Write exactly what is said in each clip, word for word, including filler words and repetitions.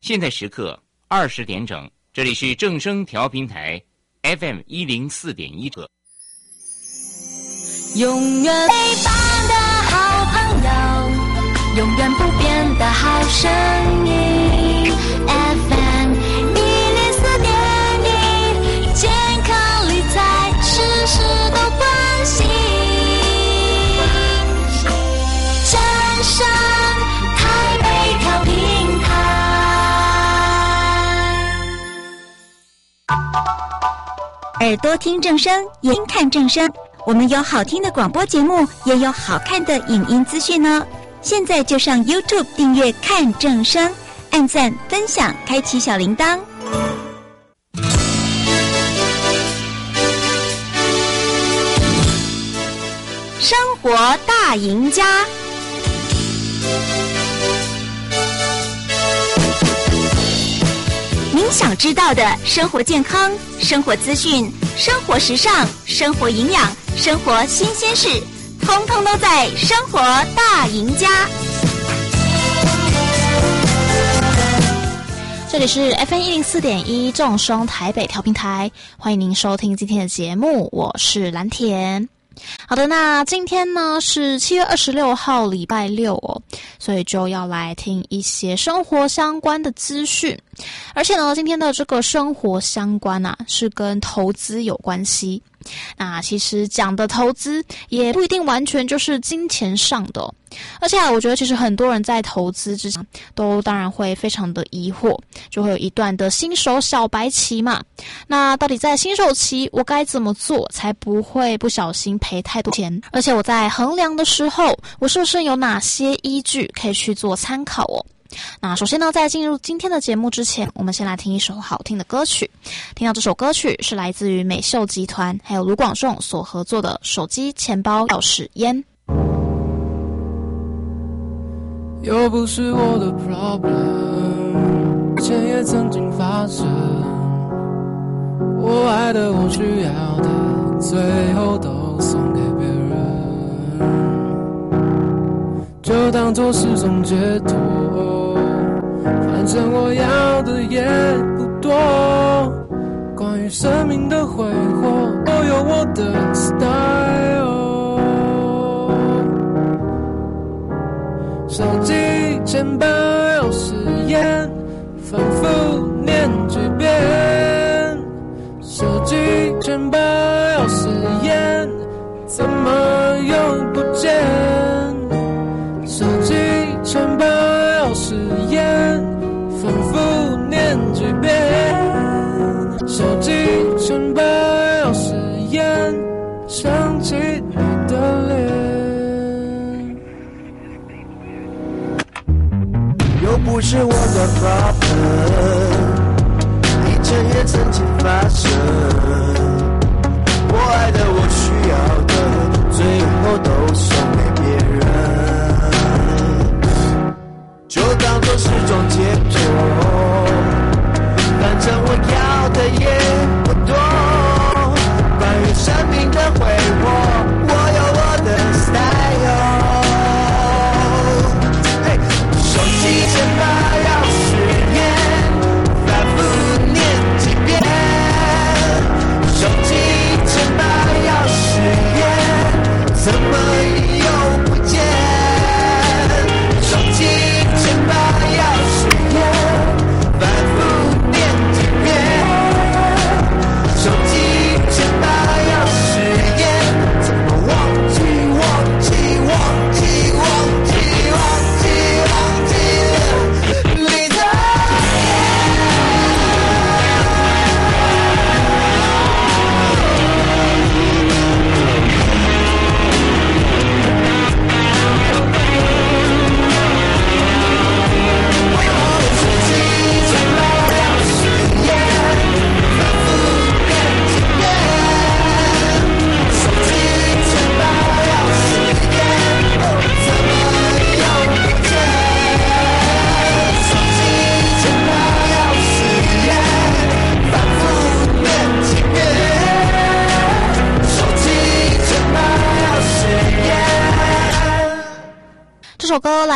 现在时刻二十点整，这里是正声调频台 F M 一零四点一赫。 永远陪伴的好朋友，永远不变的好声音 F M 一零四点一，健康理财事事都关心，正声台北调频台。 耳朵听正声，眼睛看正声，我们有好听的广播节目，也有好看的影音资讯呢。现在就上 YouTube 订阅看正声，按赞分享，开启小铃铛。生活大赢家，您想知道的生活健康、生活资讯、生活时尚、生活营养、生活新鲜事，通通都在生活大赢家。 这里是 F M 一零四点一正声台北调频台，欢迎您收听今天的节目，我是蓝田。好的，那今天呢是七月二十六号礼拜六哦，所以就要来听一些生活相关的资讯。而且呢，今天的这个生活相关啊，是跟投资有关系。那其实讲的投资也不一定完全就是金钱上的哦，而且我觉得其实很多人在投资之前都当然会非常的疑惑，就会有一段的新手小白期嘛。那到底在新手期我该怎么做才不会不小心赔太多钱？而且我在衡量的时候，我是不是有哪些依据可以去做参考哦？那首先呢，在进入今天的节目之前，我们先来听一首好听的歌曲。听到这首歌曲是来自于美秀集团还有卢广仲所合作的手机、钱包、钥匙、烟。 又不是我的 problem， 以前也曾经发生，我爱的我需要的最后都送给别人，就当作是种解脱，反正我要的也不多，关于生命的挥霍都有我的 style， 手机、钱包、钥匙、烟，反复念几遍，手机、钱包、钥匙、烟，怎么又不见，手机、钱包、钥匙、烟，反复念几遍，手机、钱包、钥匙、烟，想起你的脸。 又不是我的 problem， 以前也曾经发生，我爱的我需要的最后都送给别人，就当作是种解脱，反正我要的也不多，关于生命的挥霍我有我的 style， 手机、钱包、钥匙、烟，反复念几遍，手机、钱包、钥匙、烟，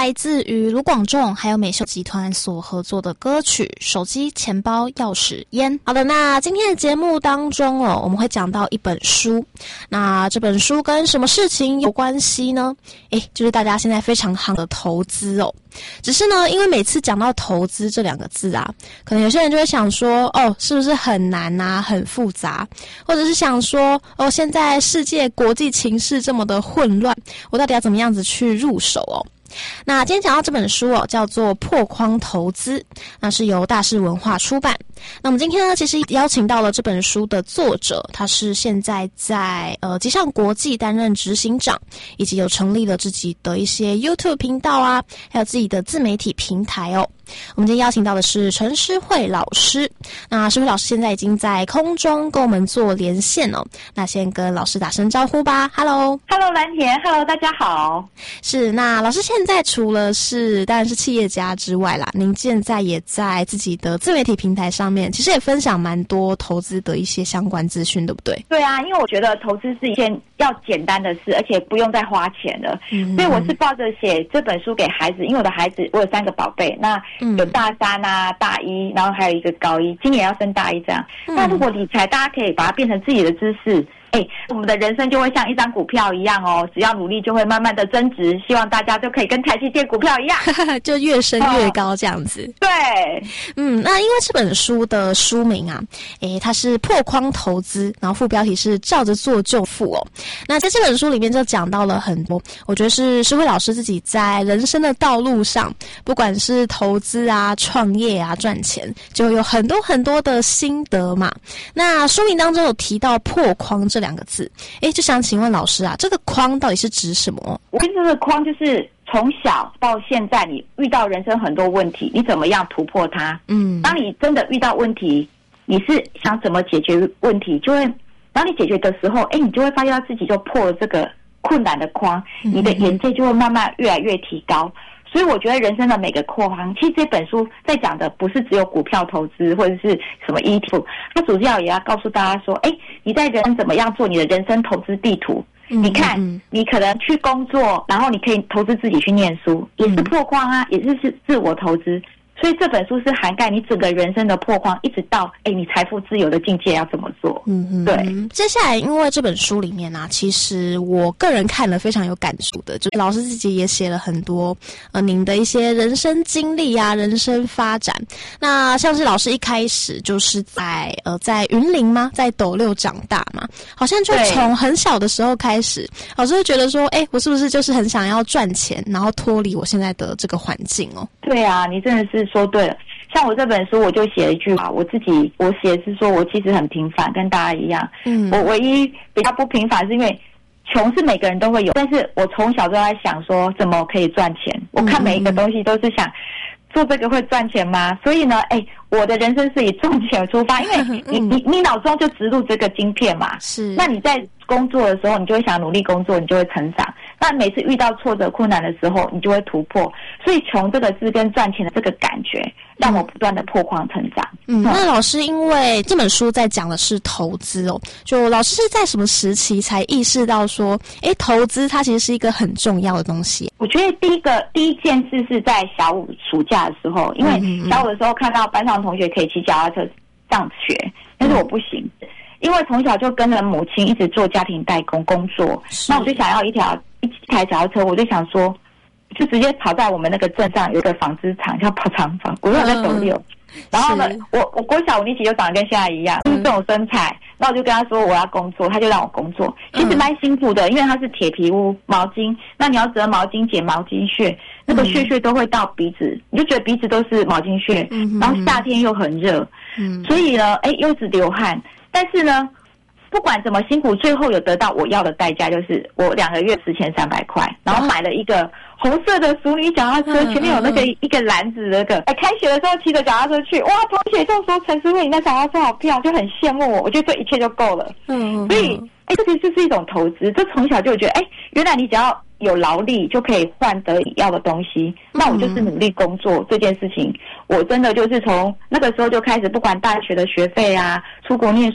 来自于卢广仲还有美秀集团所合作的歌曲《手机、钱包、钥匙、烟》。好的，那今天的节目当中哦，我们会讲到一本书。那这本书跟什么事情有关系呢？诶，就是大家现在非常夯的投资哦。只是呢，因为每次讲到投资这两个字啊，可能有些人就会想说，哦，是不是很难啊，很复杂？或者是想说，哦，现在世界国际情势这么的混乱，我到底要怎么样子去入手哦？那今天讲到这本书哦，叫做《破框投资》，那是由大是文化出版。那我们今天呢，其实邀请到了这本书的作者，他是现在在呃吉上国际担任执行长，以及有成立了自己的一些 YouTube 频道啊，还有自己的自媒体平台哦。我们今天邀请到的是陈诗慧老师，那诗慧老师现在已经在空中跟我们做连线哦。那先跟老师打声招呼吧 ，Hello，Hello 蓝田 ，Hello 大家好。 是，那老师现在除了是当然是企业家之外啦，您现在也在自己的自媒体平台上面，其实也分享蛮多投资的一些相关资讯，对不对？ 对啊，因为我觉得投资是一件要简单的事，而且不用再花钱的，嗯、所以我是抱着写这本书给孩子，因为我的孩子我有三个宝贝，那有大三啊、大一，然后还有一个高一，今年要升大一这样。嗯、那如果理财，大家可以把它变成自己的知识。哎，我们的人生就会像一张股票一样哦，只要努力就会慢慢的增值。希望大家就可以跟台积电股票一样， 就越升越高这样子。 对， 嗯，那因为这本书的书名啊，诶，它是破框投资，然后副标题是照着做就富哦。那在这本书里面就讲到了很多，我觉得是诗慧老师自己在人生的道路上，不管是投资啊、创业啊、赚钱，就有很多很多的心得嘛。那书名当中有提到破框这两个字，诶，就想请问老师啊，这个框到底是指什么？ 我跟这个框就是从小到现在，你遇到人生很多问题，你怎么样突破它？嗯，当你真的遇到问题，你是想怎么解决问题，就会当你解决的时候，诶，你就会发现到自己就破了这个困难的框，你的眼界就会慢慢越来越提高。所以我觉得人生的每个框，其实这本书在讲的不是只有股票投资或者是什么 E T F， 它主要也要告诉大家说，哎，你在人生怎么样做你的人生投资地图。嗯、你看，嗯、你可能去工作，然后你可以投资自己去念书，也是破框啊，也是是自我投资。所以这本书是涵盖你整个人生的破框，一直到哎你财富自由的境界要怎么做？嗯嗯，对。 接下来，因为这本书里面啊，其实我个人看了非常有感触的，就是老师自己也写了很多呃您的一些人生经历啊、人生发展。那像是老师一开始就是在呃在云林吗？在斗六长大嘛，好像就从很小的时候开始，老师会觉得说，哎，我是不是就是很想要赚钱，然后脱离我现在的这个环境哦？ 对啊，你真的是说对了。像我这本书，我就写了一句话，我自己我写的是说我其实很平凡，跟大家一样。嗯，我唯一比较不平凡是因为穷是每个人都会有，但是我从小就在想说怎么可以赚钱。我看每一个东西都是想做这个会赚钱吗？所以呢，哎，我的人生是以赚钱出发，因为你你你脑中就植入这个晶片嘛。是。那你在工作的时候，你就会想努力工作，你就会成长。那每次遇到挫折困难的时候，你就会突破。所以穷这个字跟赚钱的这个感觉，让我不断的破框成长。 嗯，那老师因为这本书在讲的是投资哦，就老师是在什么时期才意识到说，诶，投资它其实是一个很重要的东西？ 我觉得第一个第一件事是在小五暑假的时候，因为小五的时候看到班上同学可以骑脚踏车上学，但是我不行。因为从小就跟着母亲一直做家庭代工工作，那我就想要一条一台脚踏车，我就想说，就直接跑在我们那个镇上有一个纺织厂叫跑厂房，我在斗六。然后呢，我我国小五年级就长得跟现在一样，就是这种身材。那我就跟他说我要工作，他就让我工作，其实蛮辛苦的，因为它是铁皮屋毛巾，那你要折毛巾、剪毛巾屑，那个屑屑都会到鼻子，你就觉得鼻子都是毛巾屑，然后夏天又很热，所以呢，哎，又是流汗。但是呢，不管怎么辛苦，最后有得到我要的代价，就是我两个月十千三百块，然后买了一个红色的淑女脚踏车，前面有那个一个篮子那个。哎，开学的时候骑着脚踏车去，哇，同学就说陈师傅你那脚踏车好漂亮，就很羡慕我。我觉得这一切就够了。嗯，所以哎，这其实就是一种投资。这从小就觉得，哎，原来你只要有劳力就可以换得你要的东西。那我就是努力工作这件事情，我真的就是从那个时候就开始，不管大学的学费啊，出国念书，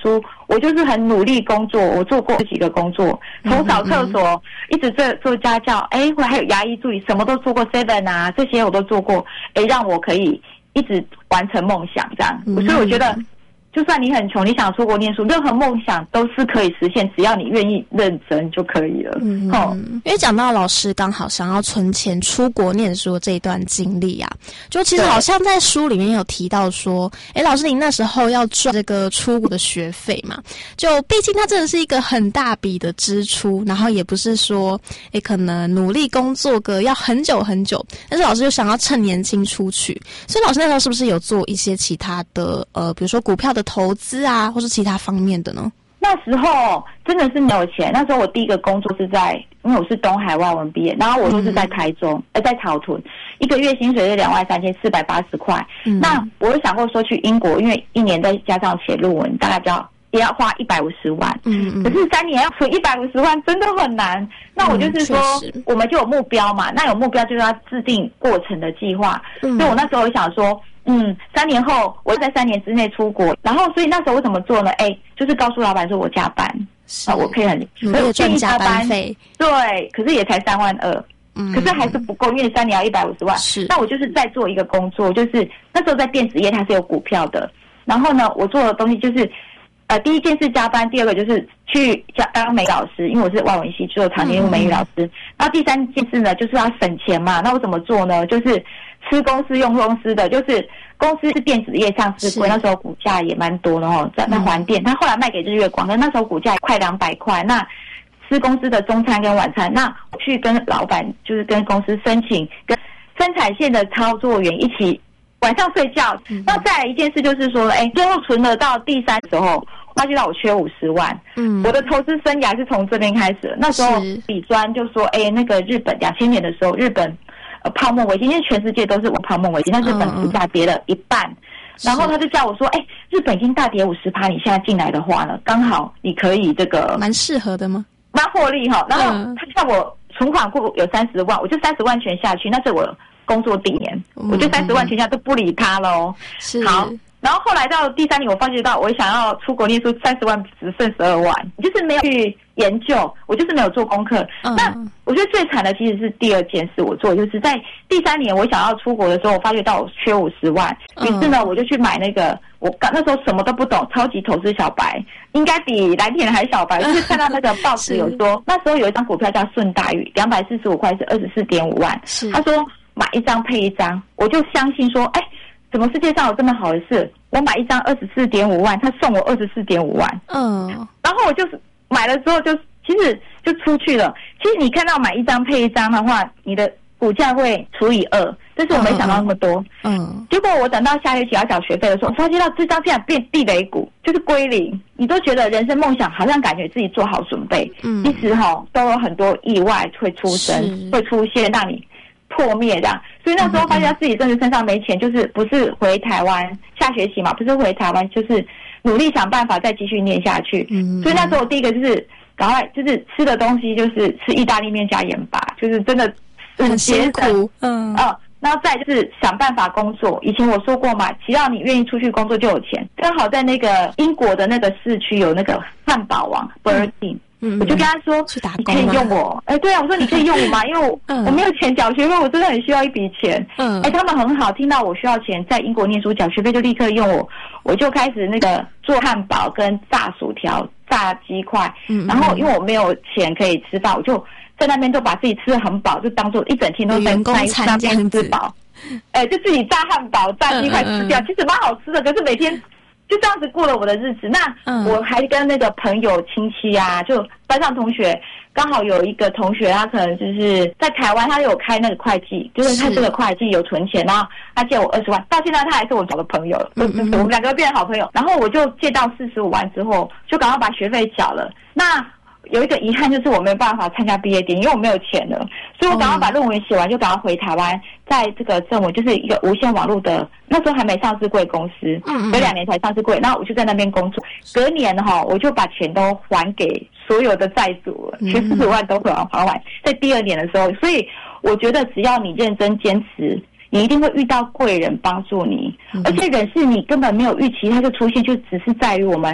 我就是很努力工作，我做过几个工作，从扫厕所一直做做家教，哎，我还有牙医助理，什么都做过 ，seven 啊这些我都做过，哎，让我可以一直完成梦想这样。所以我觉得。就算你很穷，你想出国念书，任何梦想都是可以实现，只要你愿意认真就可以了。 嗯，哦，因为讲到老师刚好想要存钱出国念书的这一段经历啊，就其实好像在书里面有提到说，诶，老师您那时候要赚这个出国的学费嘛，就毕竟它真的是一个很大笔的支出，然后也不是说，诶，可能努力工作个要很久很久，但是老师就想要趁年轻出去，所以老师那时候是不是有做一些其他的呃，比如说股票的投资啊，或是其他方面的呢？ 那时候真的是没有钱。那时候我第一个工作是在，因为我是东海外文毕业，然后我都是在台中，嗯、呃，在草屯，一个月薪水是两万三千四百八十块。嗯、那我有想过说去英国，因为一年再加上写论文，大概比较也要花一百五十万。嗯嗯。可是三年要存一百五十万，真的很难。那我就是说，嗯、我们就有目标嘛，那有目标就是要制定过程的计划。嗯、所以我那时候想说。嗯，三年后我在三年之内出国，然后所以那时候我怎么做呢？哎，就是告诉老板说我加班，啊，我可以很努力赚加班费， 对，可是也才三万二，嗯，可是还是不够，因为三年要一百五十万。是，那我就是在做一个工作，就是那时候在电子业它是有股票的，然后呢，我做的东西就是，呃，第一件事加班，第二个就是去当美语老师，因为我是外文系，做长年美语老师，嗯、然后第三件事呢就是要省钱嘛，那我怎么做呢？就是吃公司用公司的，就是公司是电子业上市柜，那时候股价也蛮多的哦，在那环电，他、嗯、后来卖给日月光，那那时候股价快两百块，那吃公司的中餐跟晚餐，那我去跟老板就是跟公司申请，跟生产线的操作员一起晚上睡觉。嗯、那再来一件事就是说，哎，最后存了到第三时候，发觉到我缺五十万，嗯，我的投资生涯是从这边开始的。那时候李专就说，哎，那个日本两千年的时候，日本。呃，泡沫危机，因为全世界都是往泡沫危机，但日本股价跌了一半，嗯、然后他就叫我说，哎、欸，日本已经大跌五十趴，你现在进来的话呢，刚好你可以这个蛮适合的吗？ 蛮获利哈。然后他叫我存款库有三十万，我就三十万全下去，那是我工作第一年，嗯、我就三十万全下都不理他了哦。是好。然后后来到第三年，我发觉到我想要出国念书，三十万只剩十二万，就是没有去研究，我就是没有做功课。嗯、那我觉得最惨的其实是第二件事，我做就是在第三年我想要出国的时候，我发觉到我缺五十万，于是呢我就去买那个，我刚那时候什么都不懂，超级投资小白，应该比蓝田还小白，就是看到那个报纸有说，那时候有一张股票叫顺大宇，两百四十五块是二十四点五万，他说买一张配一张，我就相信说，哎。怎么世界上有这么好的事？我买一张二十四点五万，他送我二十四点五万。嗯，然后我就是买了之后就其实就出去了。其实你看到买一张配一张的话，你的股价会除以二，但是我没想到那么多。嗯，结果我等到下学期要缴学费的时候，发现到这张竟然变地雷股，就是归零。你都觉得人生梦想好像感觉自己做好准备，嗯，其实哈都有很多意外会出生，会出现让你。破灭这样，所以那时候发现自己真的身上没钱，就是不是回台湾下学期嘛，不是回台湾，就是努力想办法再继续念下去。嗯，所以那时候我第一个就是赶快就是吃的东西就是吃意大利面加盐巴，就是真的很辛苦。嗯啊、呃，然后再就是想办法工作。以前我说过嘛，只要你愿意出去工作就有钱。刚好在那个英国的那个市区有那个汉堡王 Burger。嗯，我就跟他说，你可以用我。哎，对啊，我说你可以用我吗？因为我、嗯、我没有钱缴学费，我真的很需要一笔钱。嗯，哎，他们很好，听到我需要钱，在英国念书缴学费就立刻用我，我就开始那个做汉堡跟炸薯条、炸鸡块。嗯，然后因为我没有钱可以吃饭，我就在那边就把自己吃得很饱，就当做一整天都在在那边吃饱。哎，就自己炸汉堡、炸鸡块吃掉，嗯嗯其实蛮好吃的，可是每天。就这样子过了我的日子，那我还跟那个朋友、亲戚啊，就班上同学，刚好有一个同学，他可能就是在台湾，他有开那个会计，就是他这个会计有存钱，然后他借我二十万，到现在他还是我找的朋友，嗯嗯我们两个变成好朋友。然后我就借到四十五万之后，就赶快把学费缴了。那有一个遗憾就是我没有办法参加毕业典礼，因为我没有钱了，所以我赶快把论文写完，就赶快回台湾，在这个正文就是一个无线网络的，那时候还没上市柜公司，有两年才上市柜，然后我就在那边工作。隔年哈，我就把钱都还给所有的债主了，全四十万都还还完。在第二年的时候，所以我觉得只要你认真坚持，你一定会遇到贵人帮助你，而且人是你根本没有预期，它就出现，就只是在于我们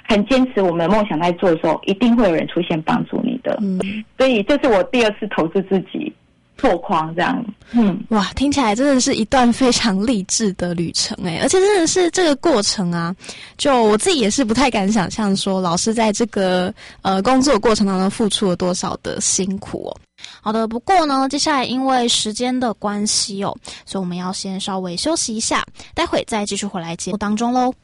很坚持我们的梦想在做的时候，一定会有人出现帮助你的。嗯，所以这是我第二次投资自己拓框这样。嗯， 哇，听起来真的是一段非常励志的旅程诶，而且真的是这个过程啊，就我自己也是不太敢想象说老师在这个呃工作过程当中付出了多少的辛苦哦。好的，不过呢，接下来因为时间的关系哦，所以我们要先稍微休息一下，待会再继续回来节目当中咯。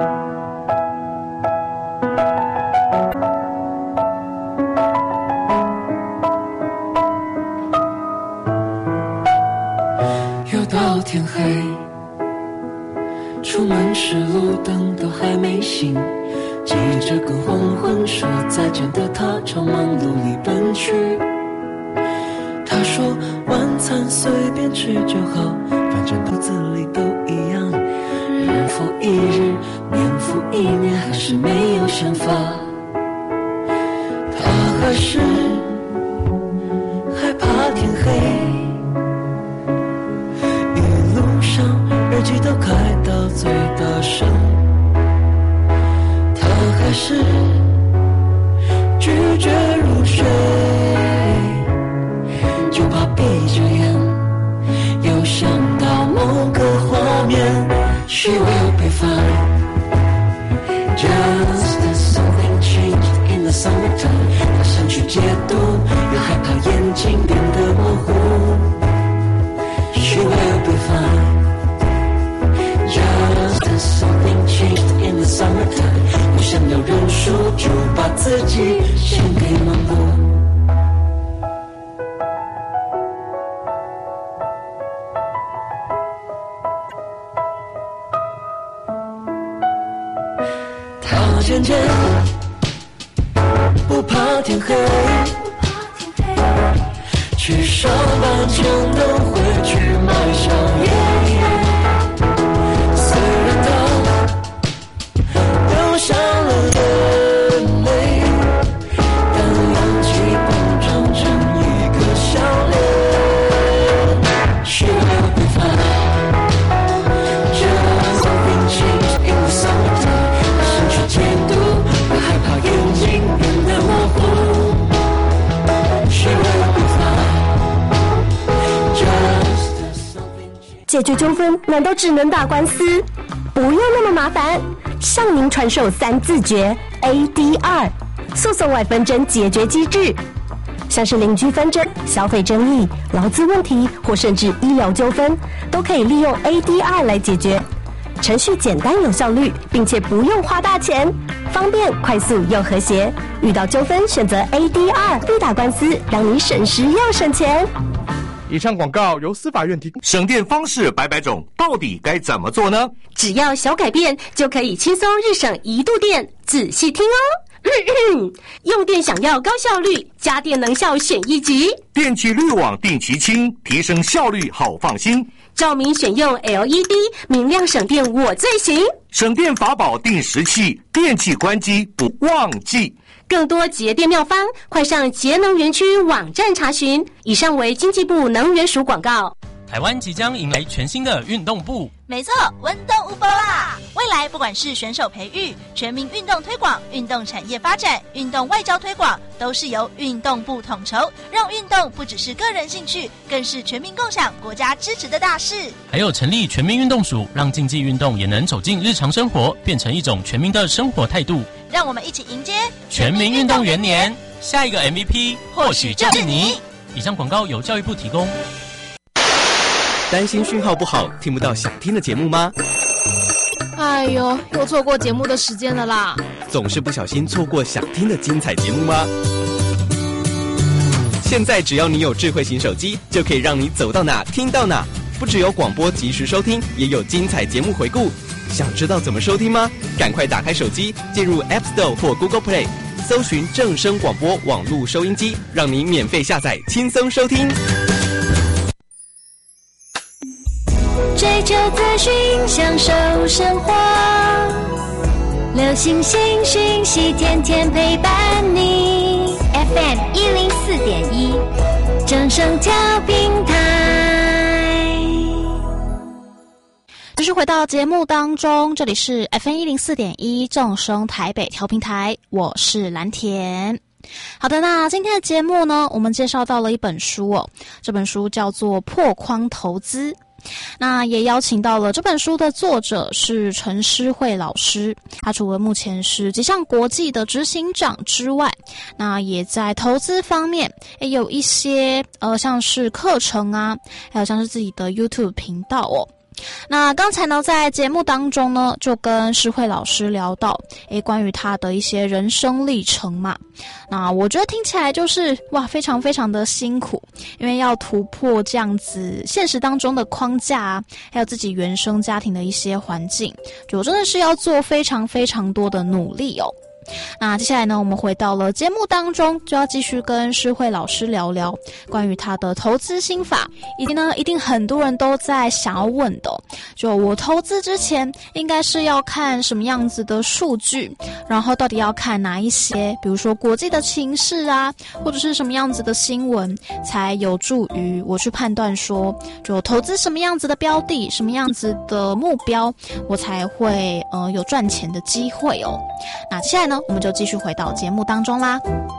又到天黑，出门时路灯都还没醒，记着跟黄昏说再见的他朝忙碌里奔去。他说晚餐随便吃就好，反正肚子里都一样，日复一日，年复一年，还是没有想法。他还是害怕天黑，一路上耳机都开到最大声。他还是拒绝入睡，就怕闭着眼又想到某个画面。She will be fine, just as something changed in the summertime。 她想去解读，又害怕眼睛变得模糊。She will be fine, just as something changed in the summertime。 不想要认输，就把自己献给忙碌。渐渐不怕天黑，去上班前都会去买宵夜。虽然他流下了眼泪，但氧气膨胀成一个笑脸。She will be fine, just something changed in the summertime。解读，我害怕眼睛变得模糊。She will be fine, just as something。 解决纠纷难道只能打官司？不用那么麻烦，向您传授三字诀 A D R 诉讼外纷争解决机制，像是邻居纷争、消费争议、劳资问题或甚至医疗纠纷，都可以利用 A D R 来解决。程序简单有效率，并且不用花大钱，方便、快速又和谐。遇到纠纷，选择 A D R， 不打官司，让你省时又省钱。 以上广告由司法院提供。 省电方式百百种，到底该怎么做呢？ 只要小改变，就可以轻松日省一度电。仔细听哦。咳咳用电想要高效率，家电能效选一级。 电器滤网定期清，提升效率好放心。 照明选用 L E D， 明亮省电我最行。 省电法宝定时器，电器关机不忘记。 更多节电妙方，快上节能园区网站查询。以上为经济部能源署广告。 台湾即将迎来全新的运动部， 没错，温动无波啦！未来不管是选手培育、全民运动推广、运动产业发展、运动外交推广，都是由运动部统筹，让运动不只是个人兴趣，更是全民共享、国家支持的大事。 还有成立全民运动署，让竞技运动也能走进日常生活，变成一种全民的生活态度。 让我们一起迎接全民运动元年，下一个 M V P 或许就是你。以上广告由教育部提供。 担心讯号不好，听不到想听的节目吗？ 哎呦，又错过节目的时间了啦！ 总是不小心错过想听的精彩节目吗？现在只要你有智慧型手机，就可以让你走到哪听到哪。不只有广播及时收听，也有精彩节目回顾。想知道怎么收听吗？赶快打开手机，进入 App Store 或 Google Play， 搜寻正声广播网络收音机，让你免费下载，轻松收听。 追求资讯，享受生活，流行新讯息，天天陪伴你。F M 一零四点一，正声调频台。 继续回到节目当中，这里是 F M 一零四点一正声台北调频台，我是蓝田。好的，那今天的节目呢，我们介绍到了一本书哦，这本书叫做《破框投资》。那也邀请到了这本书的作者是陈诗慧老师，他除了目前是吉象国际的执行长之外，那也在投资方面也有一些呃像是课程啊，还有像是自己的 YouTube 频道哦。那刚才呢，在节目当中呢，就跟诗慧老师聊到，诶，关于他的一些人生历程嘛。那我觉得听起来就是哇，非常非常的辛苦，因为要突破这样子现实当中的框架啊，还有自己原生家庭的一些环境，就真的是要做非常非常多的努力哦。那接下来呢，我们回到了节目当中，就要继续跟诗慧老师聊聊关于他的投资心法，以及呢，一定很多人都在想要问的，就我投资之前应该是要看什么样子的数据，然后到底要看哪一些，比如说国际的情势啊，或者是什么样子的新闻，才有助于我去判断说，就投资什么样子的标的，什么样子的目标，我才会呃有赚钱的机会哦。那接下来呢，我们就继续回到节目当中啦。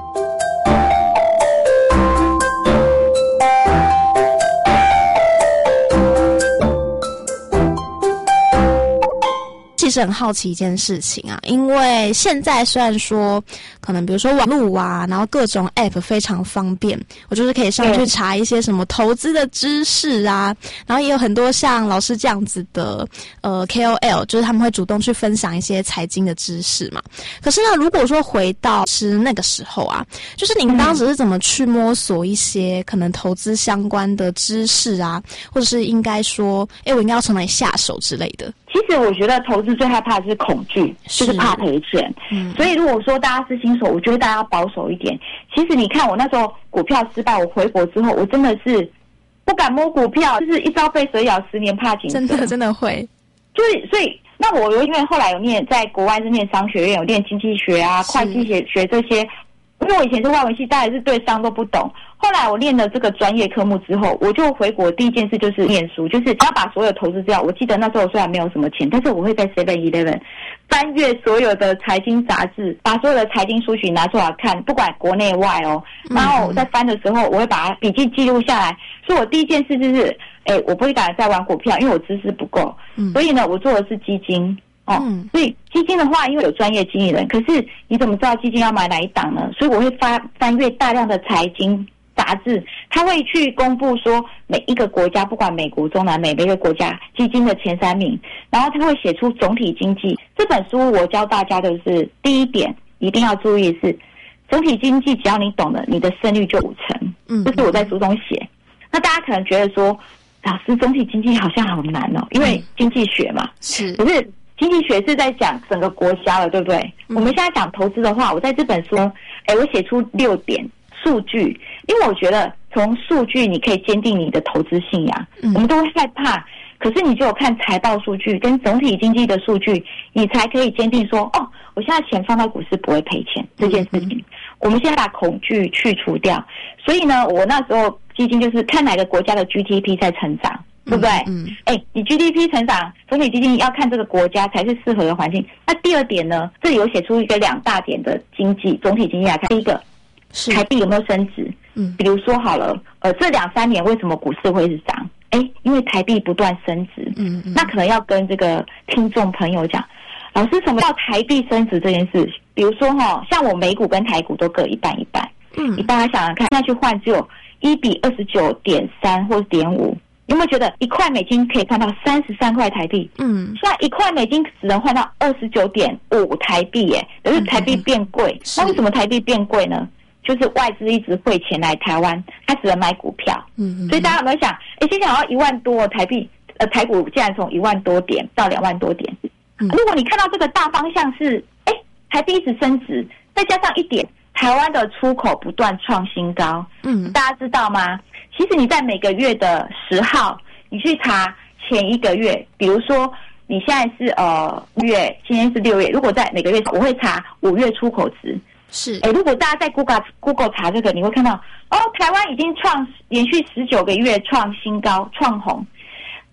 其实很好奇一件事情啊，因为现在虽然说可能比如说网络啊，然后各种 app 非常方便，我就是可以上去查一些什么投资的知识啊，然后也有很多像老师这样子的呃 K O L， 就是他们会主动去分享一些财经的知识嘛。可是呢，如果说回到是那个时候啊，就是您当时是怎么去摸索一些可能投资相关的知识啊，或者是应该说，诶，我应该要从哪里下手之类的？ 其实我觉得投资最害怕的是恐惧，就是怕赔钱。嗯，所以如果说大家是新手，我觉得大家要保守一点。其实你看我那时候股票失败，我回国之后，我真的是不敢摸股票，就是一朝被蛇咬，十年怕井绳。 真的真的会。 就是所以，那我因为后来有念在国外是念商学院，有念经济学啊、会计学学这些。因为我以前是外文系，大概是对商都不懂。后来我念了这个专业科目之后，我就回国第一件事就是念书，就是要把所有投资资料。我记得那时候虽然没有什么钱，但是我会在 seven eleven 翻阅所有的财经杂志，把所有的财经书籍拿出来看，不管国内外哦。然后我在翻的时候，我会把笔记记录下来。所以我第一件事就是，哎，我不会敢再玩股票，因为我知识不够。嗯，所以呢，我做的是基金。哦，所以基金的话，因为有专业经理人，可是你怎么知道基金要买哪一档呢？所以我会翻翻阅大量的财经杂志，他会去公布说每一个国家，不管美国、中南美每一个国家基金的前三名，然后他会写出总体经济。这本书我教大家的是第一点，一定要注意的是总体经济，只要你懂了，你的胜率就五成。嗯，这是我在书中写。那大家可能觉得说，老师总体经济好像好难哦，因为经济学嘛，是可是。经济学是在讲整个国家了，对不对？嗯、我们现在讲投资的话，我在这本书，哎，我写出六点数据，因为我觉得从数据你可以坚定你的投资信仰。嗯、我们都会害怕，可是你只有看财报数据跟总体经济的数据，你才可以坚定说，哦，我现在钱放到股市不会赔钱这件事情。嗯、我们现在把恐惧去除掉，所以呢，我那时候基金就是看哪个国家的 G D P 在成长。对不对？嗯，哎，你 G D P 成长，总体基金要看这个国家才是适合的环境。那第二点呢，这里有写出一个两大点的经济总体经济来看。第一个，台币有没有升值？嗯，比如说好了，呃，这两三年为什么股市会是涨？哎，因为台币不断升值。嗯嗯，那可能要跟这个听众朋友讲，老师什么叫台币升值这件事？比如说哈、哦，像我美股跟台股都各一半一半。嗯，你大家想想看，那去换只有一比二十九点三或者点五。有没有觉得一块美金可以换到三十三块台币？嗯，现在一块美金只能换到二十九点五台币耶，可是台币变贵。嗯、那为什么台币变贵呢？就是外资一直汇钱来台湾，他只能买股票。嗯，所以大家有没有想，哎，现在好像一万多台币，呃，台股竟然从一万多点到两万多点。嗯，如果你看到这个大方向是，哎，台币一直升值，再加上一点，台湾的出口不断创新高。嗯，大家知道吗？其实你在每个月的十号，你去查前一个月，比如说你现在是呃月，今天是六月，如果在每个月我会查五月出口值。是，哎，如果大家在 Google Google 查这个，你会看到哦，台湾已经创连续十九个月创新高，创红。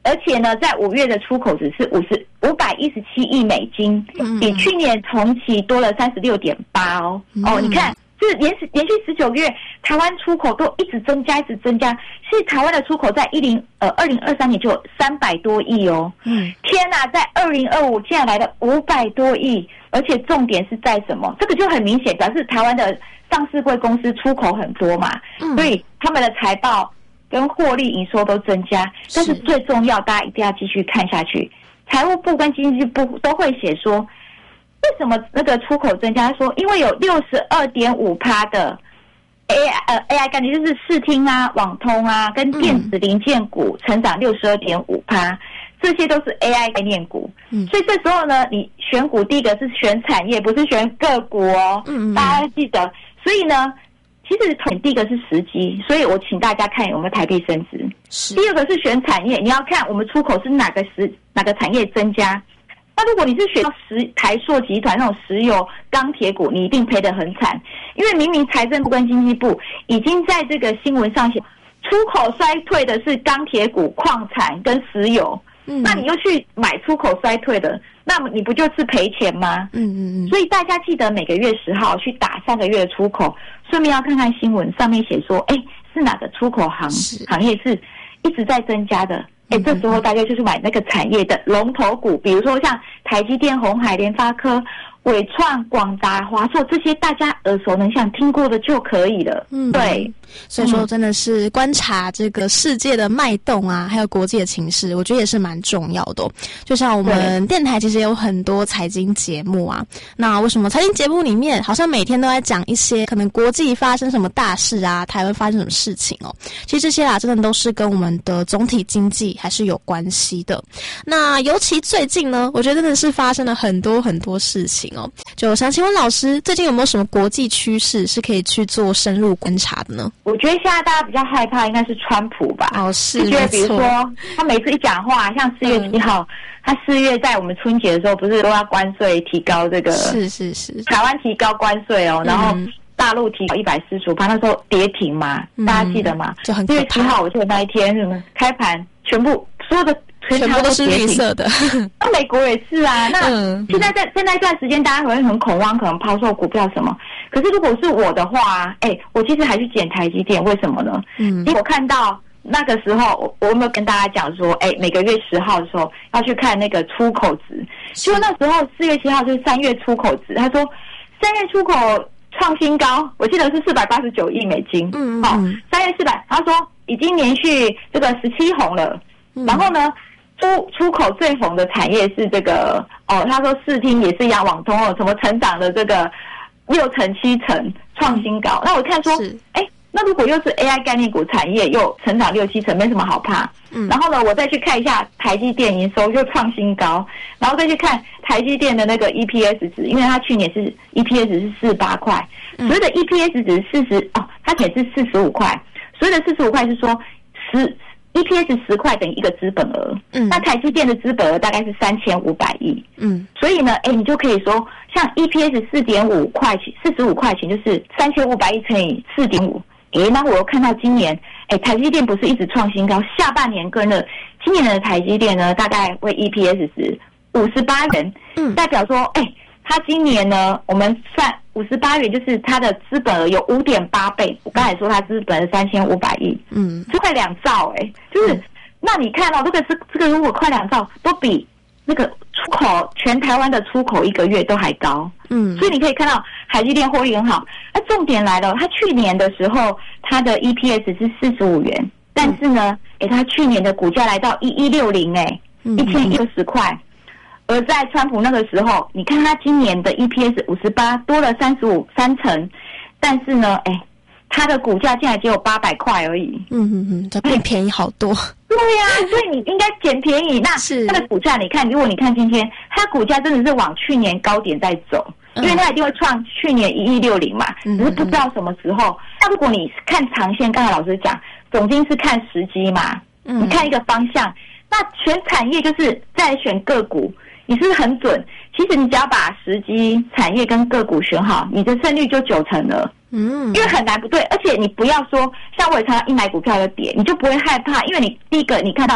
而且呢，在五月的出口值是五十五百一十七亿美金，比去年同期多了三十六点八哦。哦，你看，是连续连续十九个月，台湾出口都一直增加，一直增加。其实台湾的出口在一零呃二零二三年就有三百多亿哦。嗯，天哪，在二零二五竟然来了五百多亿，而且重点是在什么？这个就很明显表示台湾的上市柜公司出口很多嘛，嗯、所以他们的财报跟获利营收都增加，但是最重要，大家一定要继续看下去。财务部跟经济部都会写说，为什么那个出口增加？他说，因为有六十二点五趴的 A I 呃 A I 概念，就是视听啊、网通啊跟电子零件股成长六十二点五趴，这些都是 A I 概念股。嗯，所以这时候呢，你选股第一个是选产业，不是选个股哦。嗯，大家要记得。所以呢。其实第一个是时机，所以我请大家看有没有台币升值。第二个是选产业，你要看我们出口是哪个石哪个产业增加。那如果你是选石台塑集团那种石油钢铁股，你一定赔得很惨，因为明明财政部跟经济部已经在这个新闻上写，出口衰退的是钢铁股、矿产跟石油。嗯，那你又去买出口衰退的，那么你不就是赔钱吗？嗯嗯嗯。所以大家记得每个月十号去打上个月的出口，顺便要看看新闻上面写说，哎，是哪个出口行行业是一直在增加的？哎，这时候大家就是买那个产业的龙头股，比如说像台积电、鸿海、联发科、伟创、广达、华硕这些大家耳熟能详听过的就可以了。嗯，对。 所以说真的是观察这个世界的脉动啊，还有国际的情势，我觉得也是蛮重要的哦。就像我们电台其实有很多财经节目啊，那为什么财经节目里面好像每天都在讲一些可能国际发生什么大事啊，台湾发生什么事情哦？其实这些啊，真的都是跟我们的总体经济还是有关系的。那尤其最近呢，我觉得真的是发生了很多很多事情哦。就想请问老师，最近有没有什么国际趋势是可以去做深入观察的呢？ 我觉得现在大家比较害怕应该是川普吧。 哦，是， 就觉得比如说他每次一讲话，像四月七号、嗯，他四月在我们春节的时候不是都要关税提高这个？ 是是是， 台湾提高关税哦，然后大陆提高一百四十五趴，那时候跌停嘛、嗯，大家记得吗？ 就很可怕。 四月七号我记得那一天什么开盘，全部所有的。 全部都是绿色的， 那美国也是啊。那现在在在那一段时间，大家可能很恐慌，可能抛售股票什么。可是如果是我的话，哎、欸，我其实还去捡台积电，为什么呢？嗯，因为我看到那个时候，我我有没有跟大家讲说，哎、欸，每个月十号的时候要去看那个出口值。就那时候四月七号就是三月出口值，他说三月出口创新高，我记得是四百八十九亿美金。嗯，好、哦，三月四百，他说已经连续这个十七红了。嗯、然后呢？出出口最红的产业是这个哦，他说视听也是一样，网通哦，什么成长的这个六成七成创新高。那我看说，哎，那如果又是 A I 概念股产业又成长六七成，没什么好怕。嗯，然后呢，我再去看一下台积电营收又创新高，然后再去看台积电的那个 E P S 值，因为它去年是 E P S 是四十八块，所谓的 E P S 值四十哦，它也是四十五块，所谓的四十五块是说十。E P S 十块等于一个资本额，嗯，那台积电的资本额大概是三千五百亿，嗯，所以呢，哎，你就可以说，像 E P S 四点五块钱，四十五块钱就是三千五百亿乘以四点五，哎，那我又看到今年，哎，台积电不是一直创新高，下半年更热，今年的台积电呢，大概为 E P S 是五十八元，嗯，代表说，哎，它今年呢，我们算五十八元，就是它的资本额有五点八倍。我刚才说它资本额三千五百亿，嗯，就快两兆哎、欸，就是、嗯、那你看到、哦、这个是这个如果快两兆，都比那个出口全台湾的出口一个月都还高，嗯，所以你可以看到台积电获利很好。那重点来了，它去年的时候它的 E P S 是四十五元，但是呢，哎、欸，它去年的股价来到一一六零哎，一千六十块。而在川普那个时候，你看他今年的 E P S 五十八，多了三十五三成，但是呢，哎，他的股价竟然只有八百块而已。嗯嗯嗯，这比便宜好多。对呀、啊，所以你应该捡便宜。那它的股价，你看，如果你看今天，它股价真的是往去年高点在走，因为它一定会创去年一一六零嘛，只是不知道什么时候。那如果你看长线，刚才老师讲，总经是看时机嘛，你看一个方向，那全产业就是在选个股。你是不是很准？其实你只要把时机、产业跟个股选好，你的胜率就九成了。嗯，因为很难不对，而且你不要说像我也常常一买股票就跌，你就不会害怕，因为你第一个你看到，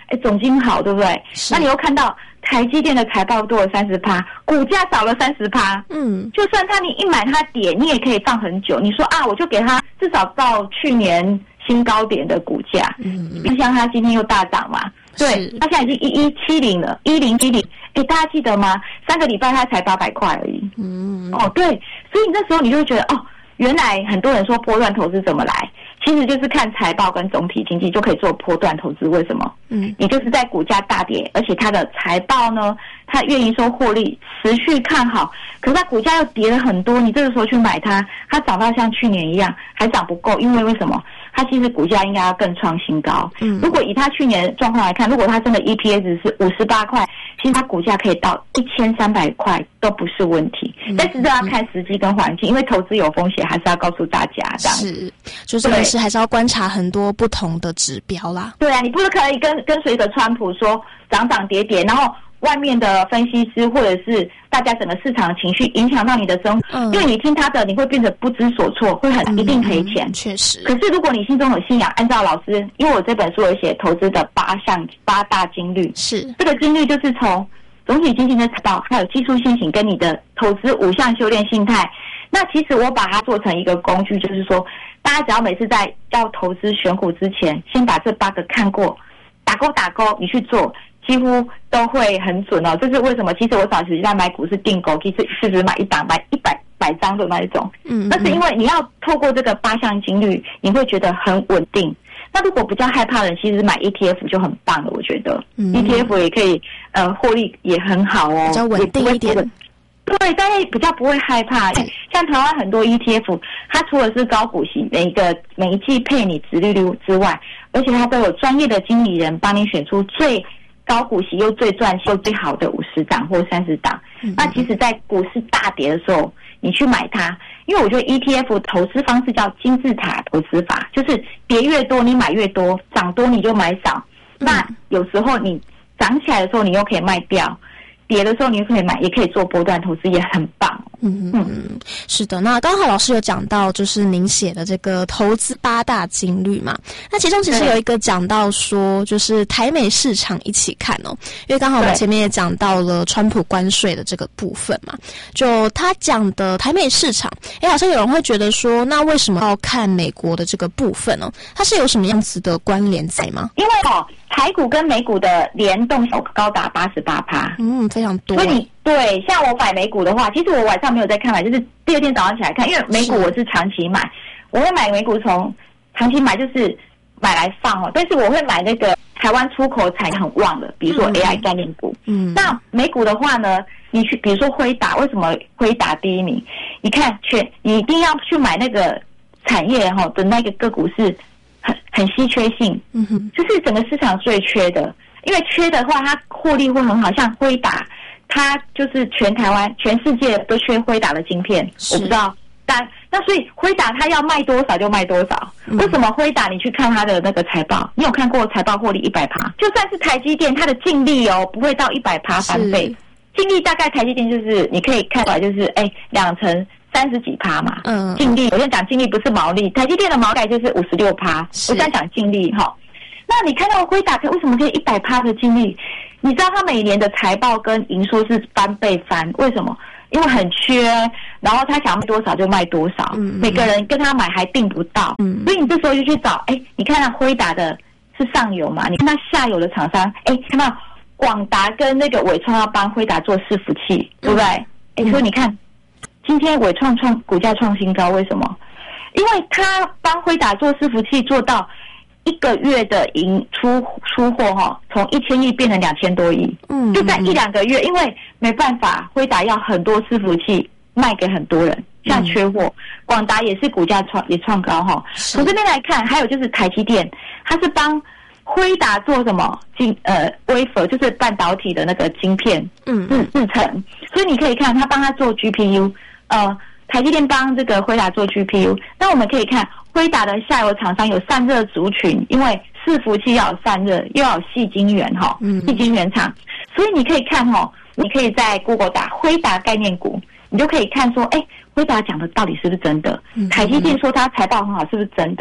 哎，总经好，对不对？那你又看到台积电的财报多了三十趴，股价少了三十趴。嗯，就算它你一买它跌，你也可以放很久。你说啊，我就给它至少到去年新高点的股价。嗯，就像它今天又大涨嘛。对，它现在已经一一七零了，一零七零。哎，大家记得吗？三个礼拜它才八百块而已。嗯，哦，对，所以你那时候你就会觉得，哦，原来很多人说波段投资怎么来，其实就是看财报跟总体经济就可以做波段投资。为什么？嗯，也就是在股价大跌，而且它的财报呢，它愿意收获利持续看好，可是它股价又跌了很多，你这个时候去买它，它涨到像去年一样还涨不够，因为为什么？它其实股价应该要更创新高。嗯，如果以它去年的状况来看，如果它真的 E P S 是五十八块，其实它股价可以到一千三百块都不是问题。嗯、但是这要看时机跟环境，因为投资有风险，还是要告诉大家这样。 是，就这个是还是要观察很多不同的指标啦。 对啊，你不是可以跟跟随着川普说涨涨跌跌，然后外面的分析师或者是大家整个市场的情绪影响到你的生活，嗯、因为你听他的，你会变得不知所措，会很一定赔钱。 确、嗯、实。 可是如果你心中有信仰，按照老师，因为我这本书有写投资的八项八大金律， 是这个金律就是从总体经济的财报，还有技术线型跟你的投资五项修炼心态。那其实我把它做成一个工具，就是说，大家只要每次在要投资选股之前，先把这八个看过，打勾打勾，你去做。几乎都会很准哦，这是为什么？其实我早期在买股是定勾，其实是只买一档，买一百百张的那一种。嗯，那是因为你要透过这个八项金律，你会觉得很稳定。那如果比较害怕的人，其实买 E T F 就很棒了，我觉得。嗯、E T F 也可以，呃，获利也很好哦， 比较稳定一点。 对，但是比较不会害怕。像台湾很多 E T F， 它除了是高股息，每一个每一季配你殖利率之外，而且它都有专业的经理人帮你选出最高股息又最赚又最好的五十档或三十档，嗯、那其实，在股市大跌的时候，你去买它，因为我觉得 E T F 投资方式叫金字塔投资法，就是跌越多你买越多，涨多你就买少。嗯、那有时候你涨起来的时候，你又可以卖掉。跌的时候你可以买，也可以做波段投资，也很棒。 嗯嗯，是的。那刚好老师有讲到，就是您写的这个投资八大金律嘛。那其中其实有一个讲到说，就是台美市场一起看哦，因为刚好我们前面也讲到了川普关税的这个部分嘛。就他讲的台美市场，哎，好像有人会觉得说，那为什么要看美国的这个部分呢？它是有什么样子的关联在吗？ 因为哦，台股跟美股的联动有高达八十八趴， 嗯，非常多。 所以你对像我买美股的话，其实我晚上没有在看买，就是第二天早上起来看，因为美股我是长期买，我会买美股从长期买就是买来放哦，但是我会买那个台湾出口产业很旺的，比如说 A I 概念股。嗯，那美股的话呢，你去比如说辉达，为什么辉达第一名？你看全你一定要去买那个产业哈的那个个股是很很稀缺性，嗯哼，就是整个市场最缺的。因为缺的话，它获利会很好，像辉达，它就是全台湾、全世界都缺辉达的晶片，我不知道。但那所以辉达它要卖多少就卖多少。嗯、为什么辉达？你去看它的那个财报，你有看过财报获利一百趴？就算是台积电，它的净利哦不会到一百趴翻倍，净利大概台积电就是你可以看出来就是哎两成三十几趴嘛。嗯，净利我先讲净利不是毛利，台积电的毛利就是五十六趴，我现在讲净利哈。那你看到辉达为什么可以一百趴的净利？你知道他每年的财报跟营收是翻倍翻，为什么？因为很缺，然后他想卖多少就卖多少，嗯、每个人跟他买还订不到，嗯、所以你这时候就去找，哎，你看到辉达的是上游嘛？你看到下游的厂商，哎，看到广达跟那个伟创要帮辉达做伺服器，对不对？哎、嗯，所以你看今天伟创创股价创新高，为什么？因为他帮辉达做伺服器做到。一个月的营出出货哈，从一千亿变成两千多亿，嗯，就在一两个月，因为没办法，辉达要很多伺服器卖给很多人，像缺货，广达也是股价创也创高哈。从这边来看，还有就是台积电，它是帮辉达做什么晶呃 wafer， 就是半导体的那个晶片，嗯制制成，所以你可以看它帮他做 G P U， 呃，台积电帮这个辉达做 G P U， 那我们可以看。辉达的下游厂商有散热族群，因为伺服器要有散热，又要有矽晶圆哈，矽晶圆厂，所以你可以看哈，你可以在 Google 打辉达概念股，你就可以看说，哎，辉达讲的到底是不是真的？嗯、台积电说它财报很好，是不是真的？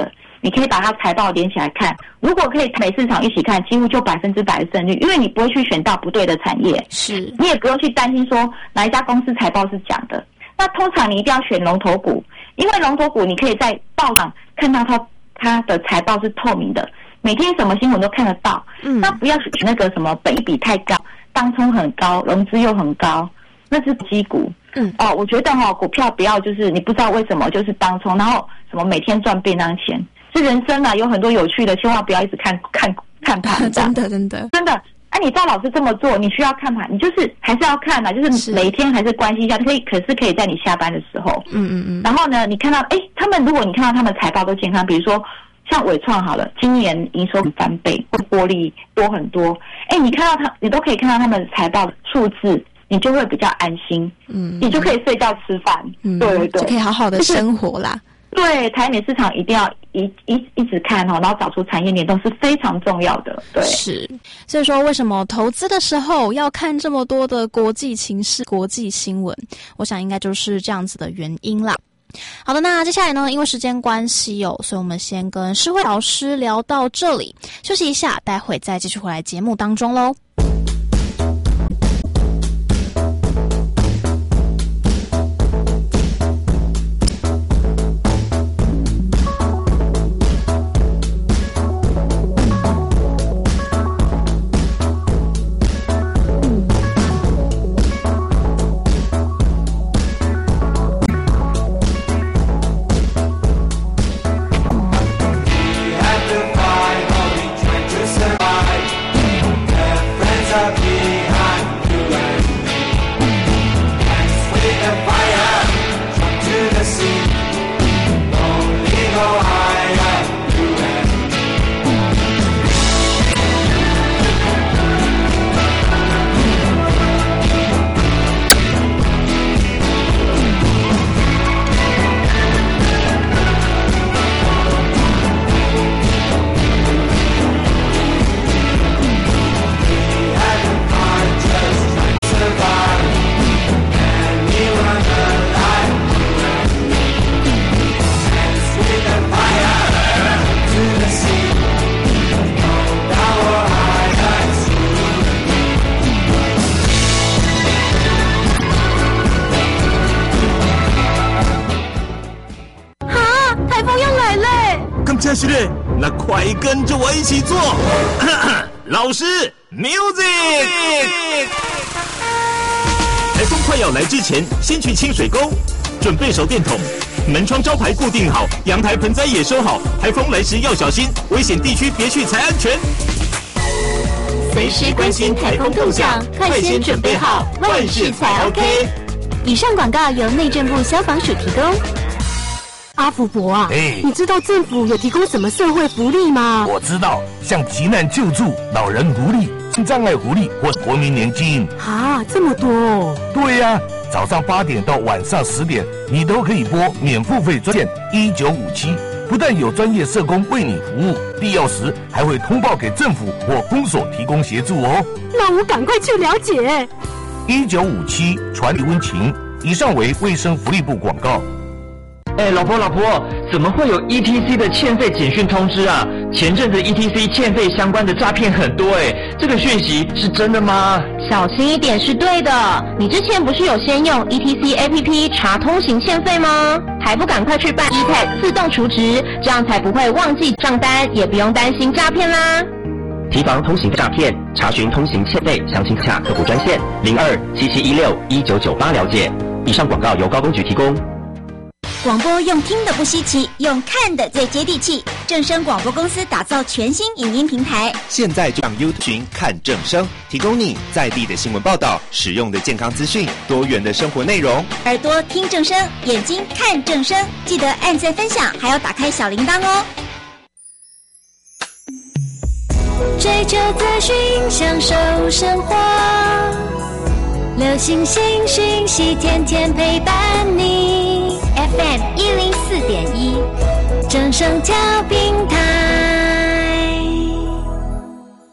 你可以把它财报连起来看。如果可以每市场一起看，几乎就百分之百的胜率，因为你不会去选到不对的产业， 是你也不用去担心说哪一家公司财报是假的。那通常你一定要选龙头股，因为龙头股你可以在报上看到它它的财报是透明的，每天什么新闻都看得到。嗯，那不要选那个什么本益比太高，当冲很高，融资又很高，那是基股。嗯，哦，我觉得哈、哦，股票不要就是你不知道为什么就是当冲，然后什么每天赚便当钱。是人生啊，有很多有趣的，千万不要一直看看看盘。 真的真的真的，哎、啊，你照老师这么做，你需要看盘，你就是还是要看嘛，就是每天还是关心一下，可以，可是可以在你下班的时候， 嗯嗯嗯。 然后呢，你看到哎，他们如果你看到他们财报都健康，比如说像伟创好了，今年营收翻倍，或获利多很多，哎，你看到他，你都可以看到他们财报的数字。你就会比较安心，嗯，你就可以睡觉吃饭，嗯，对对对， 就可以好好的生活啦。 对，台美市场一定要一一一直看哈，然后找出产业联动是非常重要的。对， 是，所以说为什么投资的时候要看这么多的国际情势、国际新闻？我想应该就是这样子的原因啦。好的，那接下来呢，因为时间关系哦，所以我们先跟诗慧老师聊到这里，休息一下，待会再继续回来节目当中喽。 那快跟着我一起做！老师 ，music！ 台风快要来之前，先去清水沟，准备手电筒，门窗招牌固定好，阳台盆栽也收好。台风来时要小心，危险地区别去才安全。 随时关心台风动向，快先准备好，万事才 OK。以上广告由内政部消防署提供。 阿福伯啊， 哎， 你知道政府有提供什么社会福利吗？ 我知道，像急难救助、老人福利、性障碍福利或国民年金。 啊，这么多哦！ 对呀、啊，早上八点到晚上十点，你都可以拨免付费专线一九五七，不但有专业社工为你服务，必要时还会通报给政府或公所提供协助哦。 那我赶快去了解。 一九五七传递温情。以上为卫生福利部广告。 哎，老婆老婆，怎么会有 E T C 的欠费简讯通知啊？前阵子 E T C 欠费相关的诈骗很多哎，这个讯息是真的吗？ 小心一点是对的。你之前不是有先用 E T C A P P 查通行欠费吗？还不赶快去办 E T A G 自动储值，这样才不会忘记账单，也不用担心诈骗啦。 提防通行诈骗，查询通行欠费，详情洽客服专线零二七七一六一九九八了解。以上广告由高工局提供。 广播用听的不稀奇，用看的最接地气。正声广播公司打造全新影音平台， 现在就上 YouTube 群看正声，提供你在地的新闻报道、实用的健康资讯、多元的生活内容。 耳朵听正声，眼睛看正声，记得按赞分享，还要打开小铃铛哦。 追求资讯，享受生活，流行新讯息，天天陪伴你。F M 一零四点一，正声调频台。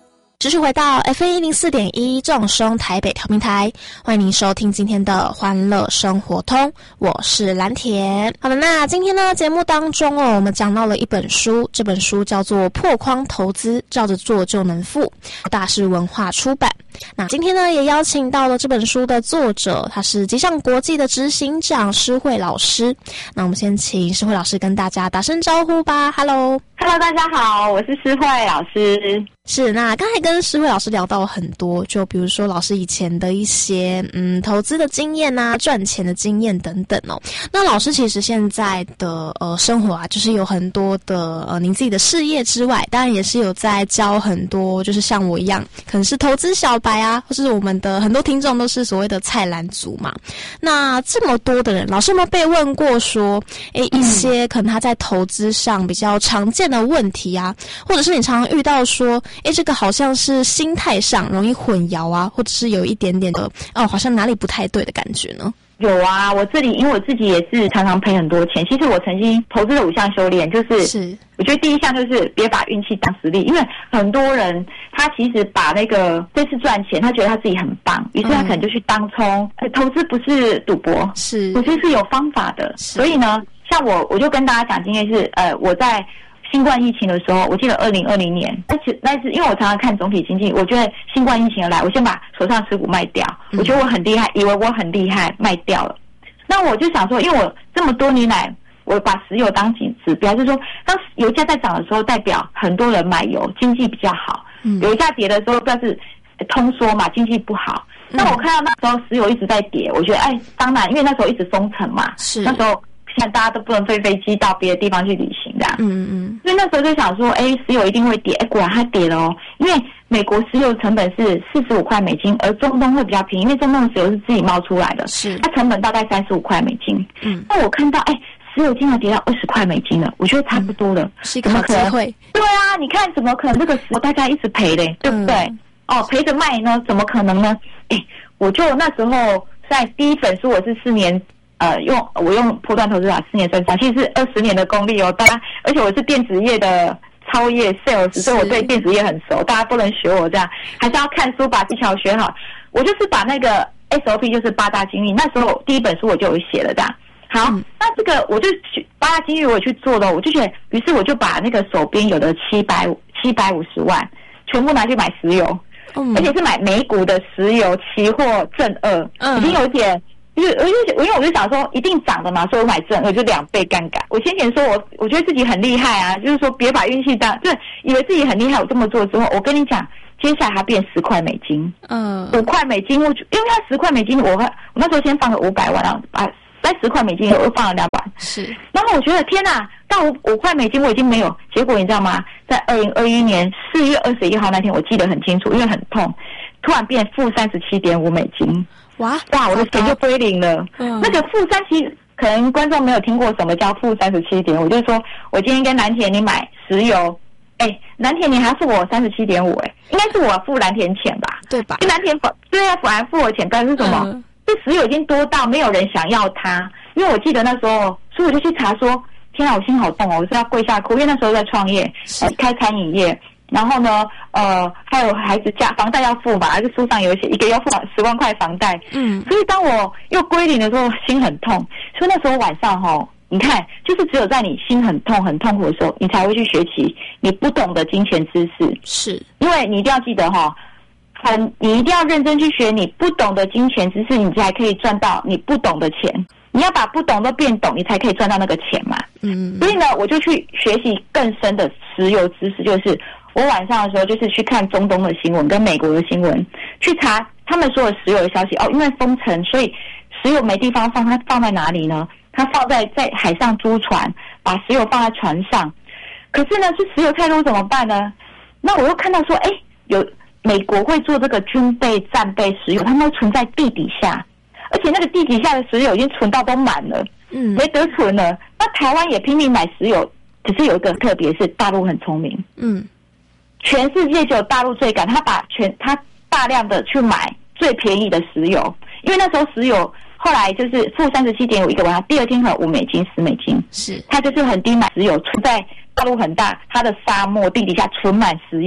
继续回到 F M 一零四点一正声台北调频台，欢迎您收听今天的欢乐生活通，我是蓝田。好的，那今天呢节目当中哦，我们讲到了一本书，这本书叫做《破框投资，照着做就能富》，大是文化出版。那今天呢也邀请到了这本书的作者，他是吉祥国际的执行长施慧老师。那我们先请施慧老师跟大家打声招呼吧。 Hello Hello， 大家好，我是施慧老师。 是，那刚才跟施慧老师聊到很多，就比如说老师以前的一些嗯投资的经验啊，赚钱的经验等等哦。那老师其实现在的呃生活啊，就是有很多的呃您自己的事业之外，当然也是有在教很多，就是像我一样，可能是投资小白啊，或是我们的很多听众都是所谓的菜篮族嘛。那这么多的人，老师有没有被问过说，诶一些可能他在投资上比较常见的问题啊，或者是你常常遇到说，诶这个好像是心态上容易混淆啊，或者是有一点点的哦，好像哪里不太对的感觉呢？ 有啊，我这里因为我自己也是常常赔很多钱。其实我曾经投资了五项修炼，就是是我觉得第一项就是别把运气当实力，因为很多人他其实把那个这次赚钱，他觉得他自己很棒，于是他可能就去当冲。嗯、投资不是赌博， 是我觉得是有方法的。所以呢，像我我就跟大家讲，今天是呃我在新冠疫情的时候，我记得二零二零年，而且那是因为我常常看总体经济，我觉得新冠疫情而来，我先把手上持股卖掉，嗯、我觉得我很厉害，以为我很厉害，卖掉了。那我就想说，因为我这么多年来，我把石油当指标，就是说，当油价在涨的时候，代表很多人买油，经济比较好；嗯、油价跌的时候，表示通缩嘛，经济不好。嗯、那我看到那时候石油一直在跌，我觉得哎，当然，因为那时候一直封城嘛，是那时候。现在大家都不能飞飞机到别的地方去旅行的，嗯嗯，所以那时候就想说，哎，石油一定会跌，哎，果然它跌了哦。因为美国石油成本是四十五块美金，而中东会比较便宜，因为中东的石油是自己冒出来的，是它成本大概三十五块美金。嗯，那我看到，哎，石油竟然跌到二十块美金了，我觉得差不多了，嗯、是一个好机会。对啊，你看怎么可能这个石油大家一直赔嘞，对不对？嗯、哦，赔着卖呢，怎么可能呢？哎，我就那时候在第一本书，我是四年。呃，用我用波段投资法四年算下，其实是二十年的功力哦。大家，而且我是电子业的超业 sales， 所以我对电子业很熟。大家不能学我这样，还是要看书把技巧学好。我就是把那个 S O P， 就是八大金律，那时候第一本书我就有写了这样。好，嗯、那这个我就去八大金律我也去做了，我就觉得，于是我就把那个手边有的七百七百五十万全部拿去买石油，嗯、而且是买美股的石油期货正二，嗯、已经有点。因为我就因为我就想说一定涨的嘛，所以我买正二就两倍杠杆。我先前说我我觉得自己很厉害啊，就是说别把运气当，就是以为自己很厉害。我这么做之后，我跟你讲，接下来它变十块美金，嗯，五块美金，我因为它十块美金，我我那时候先放个五百万啊，把在十块美金我放了两百万，是。然后我觉得天哪，到五五块美金我已经没有，结果你知道吗？在二零二一年四月二十一号那天，我记得很清楚，因为很痛，突然变负三十七点五美金。哇哇！我的钱就归零了。嗯，那个负三七，可能观众没有听过什么叫负三十七点。我就说，我今天跟蓝田你买石油，哎，蓝田你还付我三十七点五，哎，应该是我付蓝田钱吧？对吧？蓝田对啊，反而付我钱，但是什么？嗯、这石油已经多到没有人想要它。因为我记得那时候，所以我就去查说，天啊，我心好痛哦，我是要跪下哭，因为那时候在创业，呃，开餐饮业。然后呢，呃，还有孩子家房贷要付嘛，这书上有写一个要付十万块房贷，嗯，所以当我又归零的时候，心很痛。所以那时候晚上哈，你看，就是只有在你心很痛、很痛苦的时候，你才会去学习你不懂的金钱知识。是，因为你一定要记得哈，很，你一定要认真去学你不懂的金钱知识，你才可以赚到你不懂的钱。你要把不懂都变懂，你才可以赚到那个钱嘛。嗯，所以呢，我就去学习更深的石油知识，就是。我晚上的时候就是去看中东的新闻跟美国的新闻，去查他们所有石油的消息。哦，因为封城，所以石油没地方放，它放在哪里呢？它放在在海上租船，把石油放在船上。可是呢，这石油太多怎么办呢？那我又看到说，哎，有美国会做这个军备战备石油，他们会存在地底下，而且那个地底下的石油已经存到都满了，嗯，没得存了。那台湾也拼命买石油，只是有一个特别是大陆很聪明，嗯。全世界只有大陆最敢，他把全他大量的去买最便宜的石油，因为那时候石油后来就是负三十七点五一个晚上，第二天可能五美金、十美金，是他就是很低买石油，存在大陆很大，它的沙漠地底下存满石油，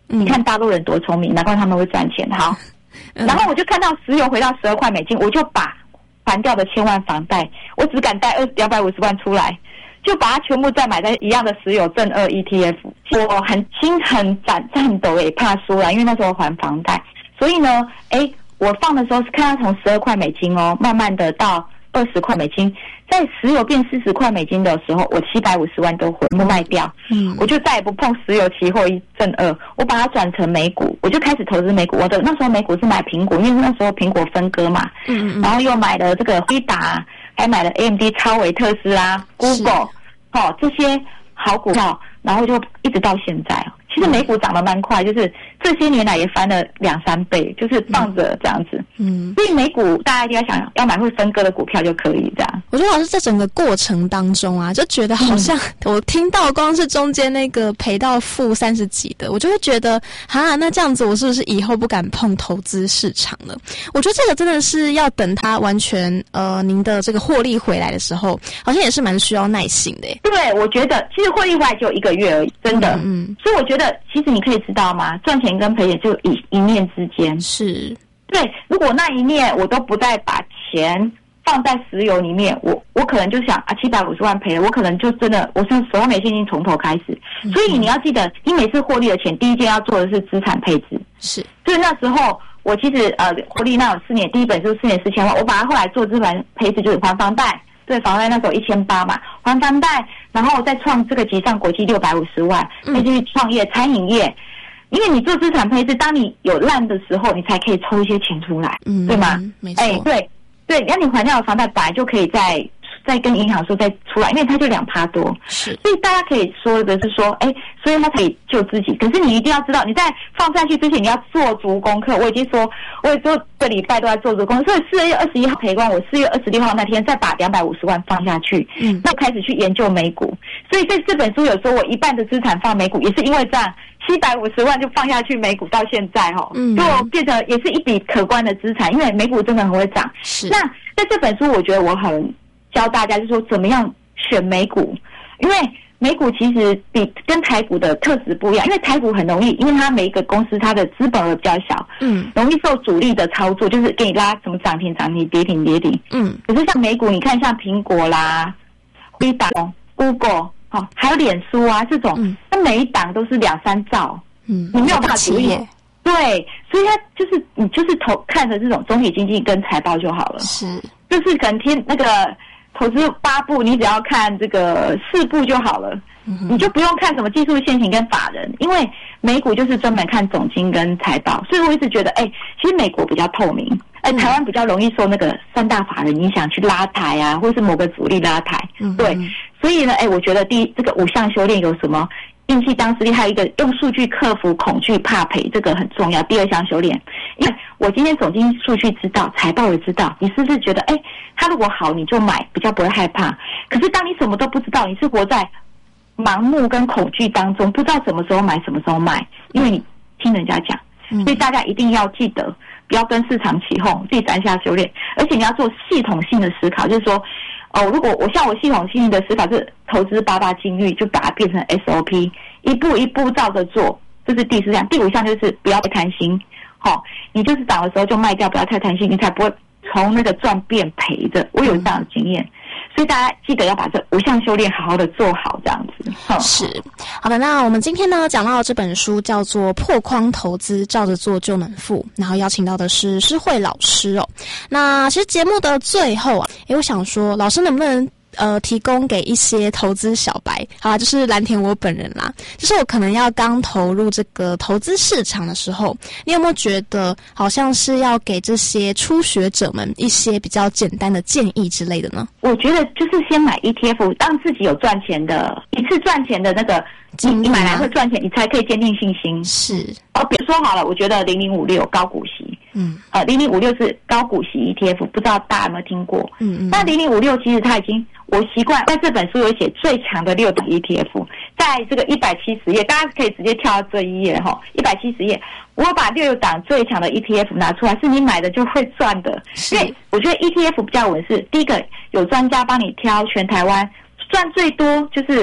你看大陆人多聪明，难怪他们会赚钱。好， 嗯、 然后我就看到石油回到十二块美金，我就把还掉的千万房贷，我只敢贷二两百五十万出来，就把它全部再买在一样的石油正二 E T F。我很心很颤颤抖，也怕输了，因为那时候还房贷，所以呢，哎，我放的时候是看它从十二块美金哦，慢慢的到二十块美金，在石油变四十块美金的时候，我七百五十万都回不卖掉，嗯，我就再也不碰石油期货一正二，我把它转成美股，我就开始投资美股。我的那时候美股是买苹果，因为那时候苹果分割嘛，嗯嗯，然后又买了这个辉达，还买了 A M D、超微、特斯拉、Google， 哦，这些好股票，然后就一直到现在哦。其实美股涨得蛮快，就是这些年来也翻了两三倍，就是放着这样子。嗯，所以美股大家一定要想要买会分割的股票就可以这样。 我觉得老师在整个过程当中啊，就觉得好像我听到光是中间那个赔到负三十几的，我就会觉得哈，那这样子我是不是以后不敢碰投资市场了？我觉得这个真的是要等它完全呃您的这个获利回来的时候，好像也是蛮需要耐心的耶。 对，我觉得其实获利回来只有一个月而已，真的。嗯，嗯所以我觉得。其实你可以知道吗？赚钱跟赔钱就一一念之间。 是， 对。如果那一念我都不再把钱放在石油里面，我我可能就想啊，七百五十万赔了，我可能就真的我是手上没现金，从头开始。嗯、所以你要记得，你每次获利的钱，第一件要做的是资产配置。 是。 所以那时候我其实呃获利那有四年，第一本就是四年四千万，我把它后来做资产配置，就是还房贷。对，房贷那时候一千八嘛，还房贷，然后再创这个集上国际六百五十万，再继续创业餐饮业，因为你做资产配置，当你有烂的时候，你才可以抽一些钱出来，嗯，对吗？ 没错， 哎，对对，那你还掉的房贷本来就可以再再跟银行说再出来，因为它就两趴多， 是， 所以大家可以说的是说，哎，所以他可以救自己，可是你一定要知道，你在放下去之前，你要做足功课。我已经说，我也说这礼拜都在做足功课，所以四月二十一号赔光，我四月二十六号那天再把两百五十万放下去，嗯，那开始去研究美股。所以在这本书有说，我一半的资产放美股，也是因为这样，七百五十万就放下去美股，到现在哈、哦，嗯，就变成也是一笔可观的资产，因为美股真的很会涨。 是， 那在这本书，我觉得我很教大家，就是说怎么样选美股，因为美股其实比跟台股的特质不一样，因为台股很容易，因为它每一个公司它的资本额比较小，嗯，容易受主力的操作，就是给你拉什么涨停涨停跌停跌停，嗯。可是像美股，你看像苹果啦、辉达、Google， 哦，还有脸书啊这种，它、嗯、每一档都是两三兆，嗯，你没有办法主力。对，所以它就是你就是投看着这种总体经济跟财报就好了， 是， 就是可能天那个。投资八部，你只要看这个四部就好了，嗯、你就不用看什么技术线型跟法人，因为美股就是专门看总经跟财报，所以我一直觉得，哎、欸，其实美国比较透明，哎、欸，台湾比较容易受那个三大法人影响去拉抬啊，或是某个主力拉抬，嗯、对，所以呢，哎、欸，我觉得第一这个五项修炼有什么？运气当实力，还有一个用数据克服恐惧怕赔，这个很重要。第二项修炼，因为我今天总经数据知道，财报也知道，你是不是觉得，哎，它如果好你就买，比较不会害怕？可是当你什么都不知道，你是活在盲目跟恐惧当中，不知道什么时候买，什么时候卖，因为你听人家讲，所以大家一定要记得，不要跟市场起哄。第三项修炼，而且你要做系统性的思考，就是说。哦，如果我像我系统性的思考是投资八大禁律，就把它变成 S O P， 一步一步照着做，这是第四项。第五项就是不要太贪心，好、哦，你就是涨的时候就卖掉，不要太贪心，你才不会从那个赚变赔的。我有这样的经验。嗯，所以大家记得要把这五项修炼好好的做好，这样子。 是，好的。那我们今天呢讲到的这本书叫做《破框投资，照着做就能富》，然后邀请到的是诗慧老师哦。那其实节目的最后啊，诶，我想说，老师能不能呃提供给一些投资小白，好啦，就是蓝田我本人啦，就是我可能要刚投入这个投资市场的时候，你有没有觉得好像是要给这些初学者们一些比较简单的建议之类的呢？ 我觉得就是先买 E T F， 让自己有赚钱的一次赚钱的那个，你你买来会赚钱，你才可以坚定信心。 是哦，比如说好了，我觉得零零五六高股息，嗯，呃，零零五六是高股息 E T F， 不知道大家有没有听过？嗯嗯。那零零五六其实它已经，我习惯在这本书有写最强的六档 E T F， 在这个一百七十页，大家可以直接跳到这一页哈，一百七十页，我把六档最强的 E T F 拿出来，是你买的就会赚的。因为我觉得 E T F 比较稳是，第一个有专家帮你挑全台湾赚最多就是。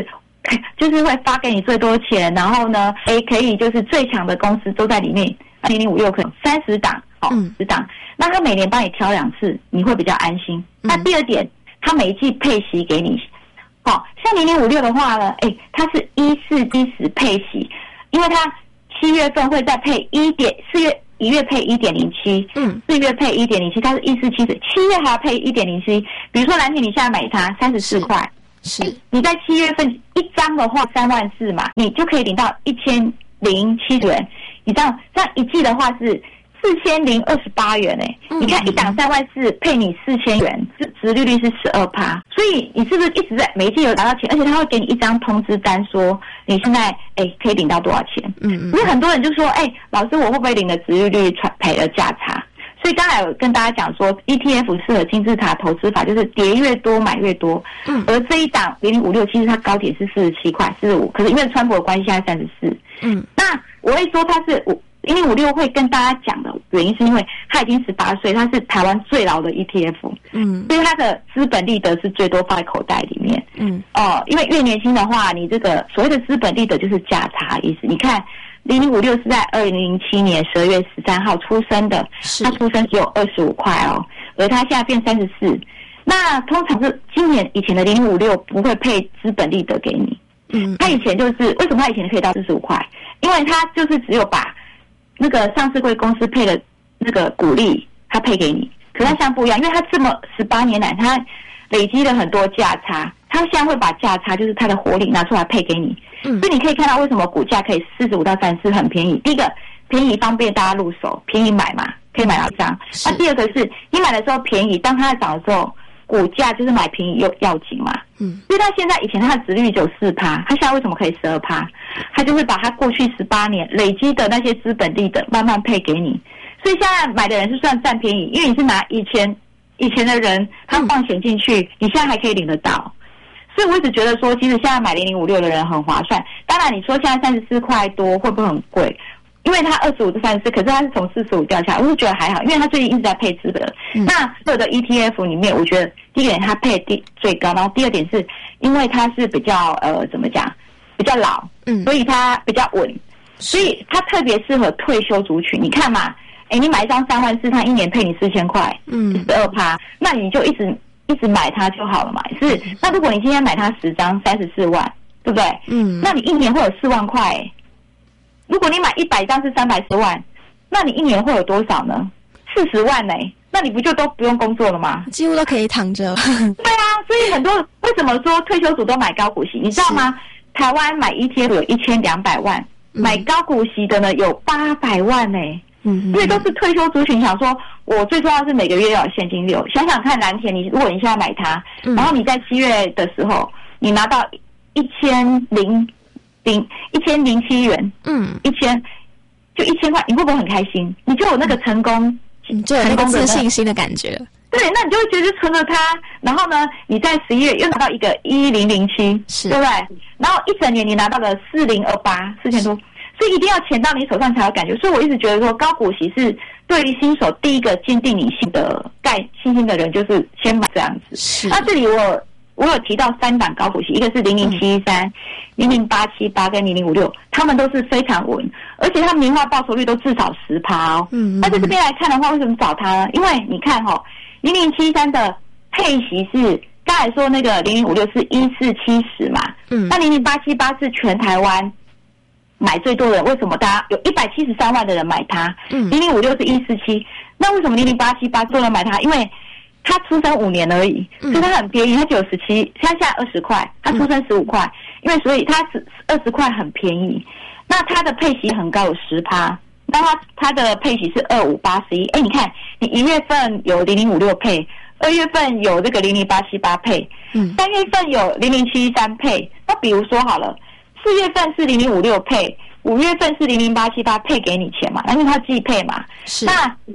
就是会发给你最多钱，然后呢，哎，可以就是最强的公司都在里面，零零五六可能三十档，好、哦，十档，那他每年帮你挑两次，你会比较安心。那第二点，他每一季配息给你，好、哦，像零零五六的话呢，哎，它是一四七十配息，因为它七月份会再配一点，四月一月配一点零七，嗯，四月配一点零七，它是一四七十，七月还要配一点零七。比如说蓝铁，你现在买它三十四块。是，你在七月份一张的话三万四嘛，你就可以领到一千零七十元。你这样这样一季的话是四千零二十八元哎、欸，你看一档三万四配你四千元，是殖利率是十二趴，所以你是不是一直在每一季有拿到钱？而且他会给你一张通知单，说你现在哎、欸、可以领到多少钱？嗯嗯，因为很多人就说哎、欸，老师我会不会领了殖利率赔了价差？所以刚才有跟大家讲说 ，E T F 适合金字塔投资法，就是跌越多买越多。嗯，而这一档零零五六，其实它高点是四十七块、四十五，可是因为川普的关系，现在三十四。嗯，那我会说它是零零五六会跟大家讲的原因，是因为它已经十八岁，它是台湾最老的 E T F。嗯，所以它的资本利得是最多放在口袋里面。嗯，哦，因为越年轻的话，你这个所谓的资本利得就是价差意思。你看。零零五六是在二零零七年十二月十三号出生的，他出生只有二十五块哦，而他现在变三十四。那通常是今年以前的零零五六不会配资本利得给你，嗯，他以前就是为什么他以前可以到四十五块？因为他就是只有把那个上市柜公司配的那个股利，他配给你。可是他现在不一样，因为他这么十八年来，他累积了很多价差，他现在会把价差就是他的活利拿出来配给你。嗯，所以你可以看到为什么股价可以四十五到三十四很便宜。第一个便宜方便大家入手，便宜买嘛，可以买到一张。那第二个是你买的时候便宜，当它在涨的时候，股价就是买便宜又要紧嘛。嗯，所以它现在以前它的殖利率只有四趴，它现在为什么可以十二趴？它就是把它过去十八年累积的那些资本利的慢慢配给你。所以现在买的人是算占便宜，因为你是拿以前以前的人他放钱进去，嗯，你现在还可以领得到。所以我一直觉得说，其实现在买零零五六的人很划算。当然，你说现在三十四块多会不会很贵？因为它二十五到三十四，可是它是从四十五掉下来，我是觉得还好，因为它最近一直在配资本。嗯，那所有的 E T F 里面，我觉得第一点它配第最高，然后第二点是因为它是比较呃怎么讲，比较老，嗯，所以它比较稳，所以它特别适合退休族群。你看嘛，哎，你买一张三万四，它一年配你四千块，嗯，十二趴，那你就一直。一直买它就好了嘛，是。那如果你今天买它十张，三十四万，对不对？嗯。那你一年会有四万块、欸。如果你买一百张是三百十万，那你一年会有多少呢？四十万呢、欸？那你不就都不用工作了吗？ 几乎都可以躺着。 对啊，所以很多为什么说退休族都买高股息？你知道吗？台湾买 E T F 有一千两百万、嗯，买高股息的呢有八百万呢、欸。嗯，因为都是退休族群，想说我最重要是每个月要有现金流。想想看，蓝田，你如果你现在买它，嗯、然后你在七月的时候，你拿到一千零零一千零七元，嗯，一千就一千块，你会不会很开心？你就有那个成功， 你就有那个自信心的感觉。 对，那你就会觉得存了它，然后呢，你在十一月又拿到一个一零零七，是，对不对？然后一整年你拿到了四零二八，四千多。所以一定要钱到你手上才有感觉，所以我一直觉得说高股息是对于新手第一个坚定你信的盖信心的人，就是先买这样子。是。那这里我我有提到三档高股息，一个是零零七一三、零零八七八跟零零五六，他们都是非常稳，而且他们年化报酬率都至少十趴哦。嗯。那在这边来看的话，为什么找它呢？因为你看哈、哦，零零七三的配息是刚才说那个零零五六是一四七十嘛，嗯，那零零八七八是全台湾。买最多的人，为什么大家有一百七十三万的人买它？嗯，零零五六是一四七，那为什么零零八七八多人买它？因为它出生五年而已，所以它很便宜，它只有十七，它现在二十块，它出生十五块，因为所以它是二十块很便宜。那它的配息很高，有十趴，那它它的配息是二五八十一。哎，你看，你一月份有零零五六配，二月份有这个零零八七八配，嗯，三月份有零零七一三配。那比如说好了。四月份是零零五六配，五月份是零零八七八配给你钱嘛，因为它季配嘛。是。那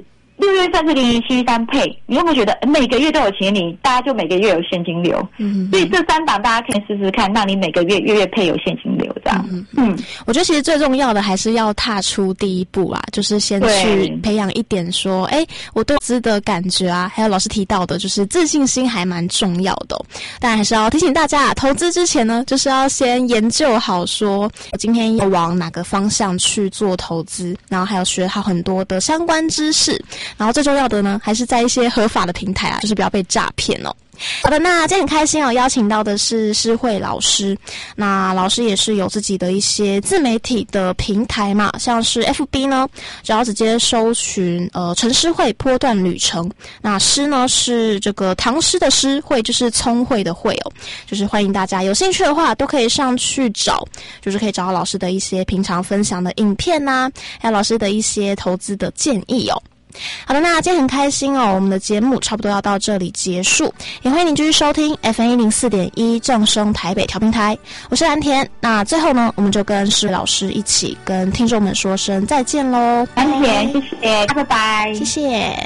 六月三是零零七三配，你有没有觉得每个月都有钱领，大家就每个月有现金流？嗯，所以这三档大家可以试试看，让你每个月月月配有现金流这样。嗯嗯， 我觉得其实最重要的还是要踏出第一步啊，就是先去培养一点说，哎，我对投资的感觉啊，还有老师提到的，就是自信心还蛮重要的、哦。当然还是要提醒大家，投资之前呢，就是要先研究好说，我今天要往哪个方向去做投资，然后还有学好很多的相关知识，然后最重要的呢，还是在一些合法的平台啊，就是不要被诈骗哦。好的，那今天很开心哦，邀请到的是诗慧老师。那老师也是有自己的一些自媒体的平台嘛，像是 F B 呢，只要直接搜寻呃陈诗慧波段旅程。那诗呢是这个唐诗的诗，慧就是聪慧的慧哦，就是欢迎大家有兴趣的话都可以上去找，就是可以找到老师的一些平常分享的影片啊，还有老师的一些投资的建议哦。好的，那今天很开心哦，我们的节目差不多要到这里结束，也欢迎您继续收听 F M 一零四点一正声台北调频台，我是蓝田。那最后呢，我们就跟诗老师一起跟听众们说声再见喽， 蓝田，谢谢，拜拜， 谢谢。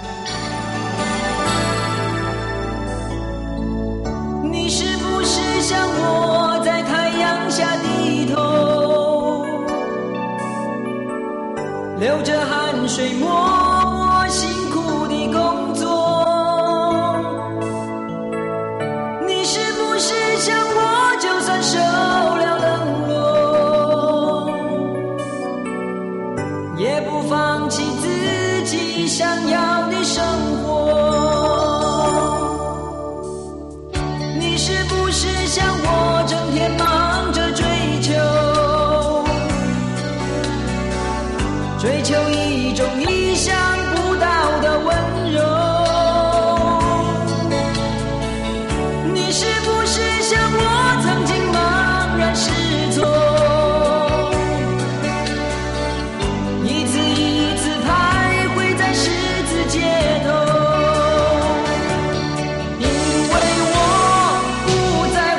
你是不是像我在太阳下低头，流着汗水默默辛苦的工作？你是不是像我，就算受了冷落，也不放弃自己想要的生活？你是不是像我，整天忙着追求，追求一种意想不到的温柔？你是不是像我，曾经茫然失措，一次一次徘徊在十字街头？因为我不在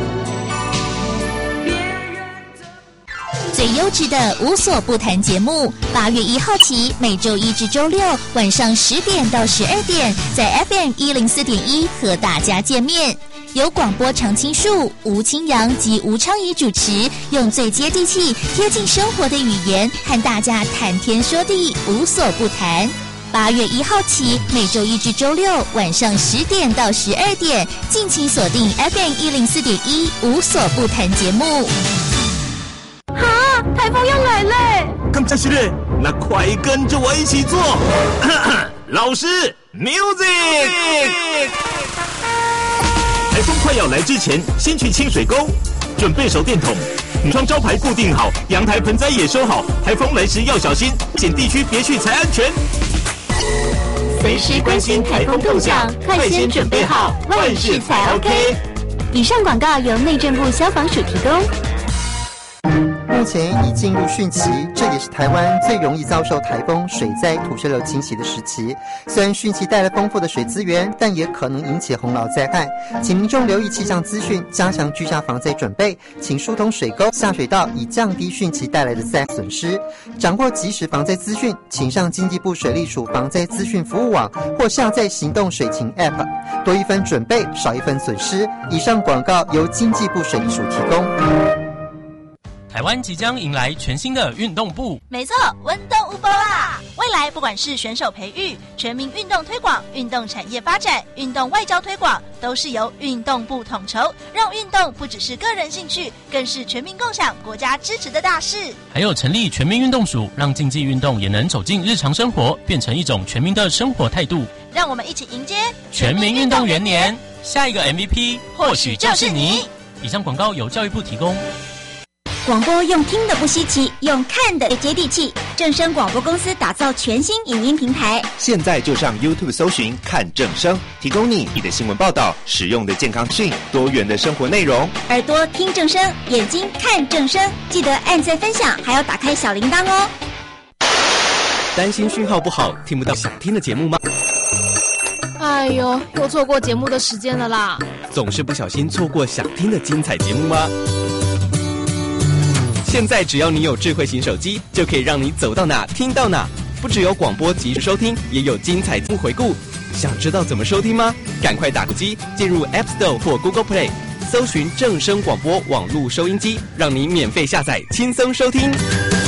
乎别人怎么。 最优质的无所不谈节目，八月一号起，每周一至周六晚上十点到十二点，在 F M 一零四点一和大家见面。由广播常青树、吴清扬及吴昌仪主持，用最接地气、贴近生活的语言，和大家谈天说地，无所不谈。八月一号起，每周一至周六晚上十点到十二点，敬请锁定 F M 一零四点一无所不谈节目。 哈，台风要来嘞！ 咁这是嘞，那快跟着我一起做。老师 ，music。台风快要来之前，先去清水沟，准备手电筒，窗招牌固定好，阳台盆栽也收好。台风来时要小心，险地区别去才安全。 随时关心台风动向，快先准备好，万事才 OK。以上广告由内政部消防署提供。 目前已进入汛期，这也是台湾最容易遭受台风、水灾、土石流侵袭的时期。虽然汛期带来丰富的水资源，但也可能引起洪涝灾害，请民众留意气象资讯，加强居家防灾准备，请疏通水沟、下水道，以降低汛期带来的灾害损失。掌握即时防灾资讯，请上经济部水利署防灾资讯服务网或下载行动水情 App， 多一分准备，少一分损失。以上广告由经济部水利署提供。 台湾即将迎来全新的运动部， 没错，温动无波啦！未来不管是选手培育、全民运动推广、运动产业发展、运动外交推广，都是由运动部统筹，让运动不只是个人兴趣，更是全民共享、国家支持的大事。 还有成立全民运动署，让竞技运动也能走进日常生活，变成一种全民的生活态度。 让我们一起迎接全民运动元年，下一个 M V P 或许就是你。以上广告由教育部提供。 广播用听的不稀奇，用看的也接地气。正声广播公司打造全新影音平台， 现在就上 YouTube 搜寻看正声，提供你你的新闻报道、实用的健康讯、多元的生活内容。 耳朵听正声，眼睛看正声，记得按赞分享，还要打开小铃铛哦。 担心讯号不好，听不到想听的节目吗？ 哎呦，又错过节目的时间了啦！ 总是不小心错过想听的精彩节目吗？现在只要你有智慧型手机，就可以让你走到哪听到哪， 不只有广播及时收听，也有精彩节目回顾。想知道怎么收听吗？赶快打手机进入 App Store 或 Google Play， 搜寻正声广播网络收音机，让你免费下载，轻松收听。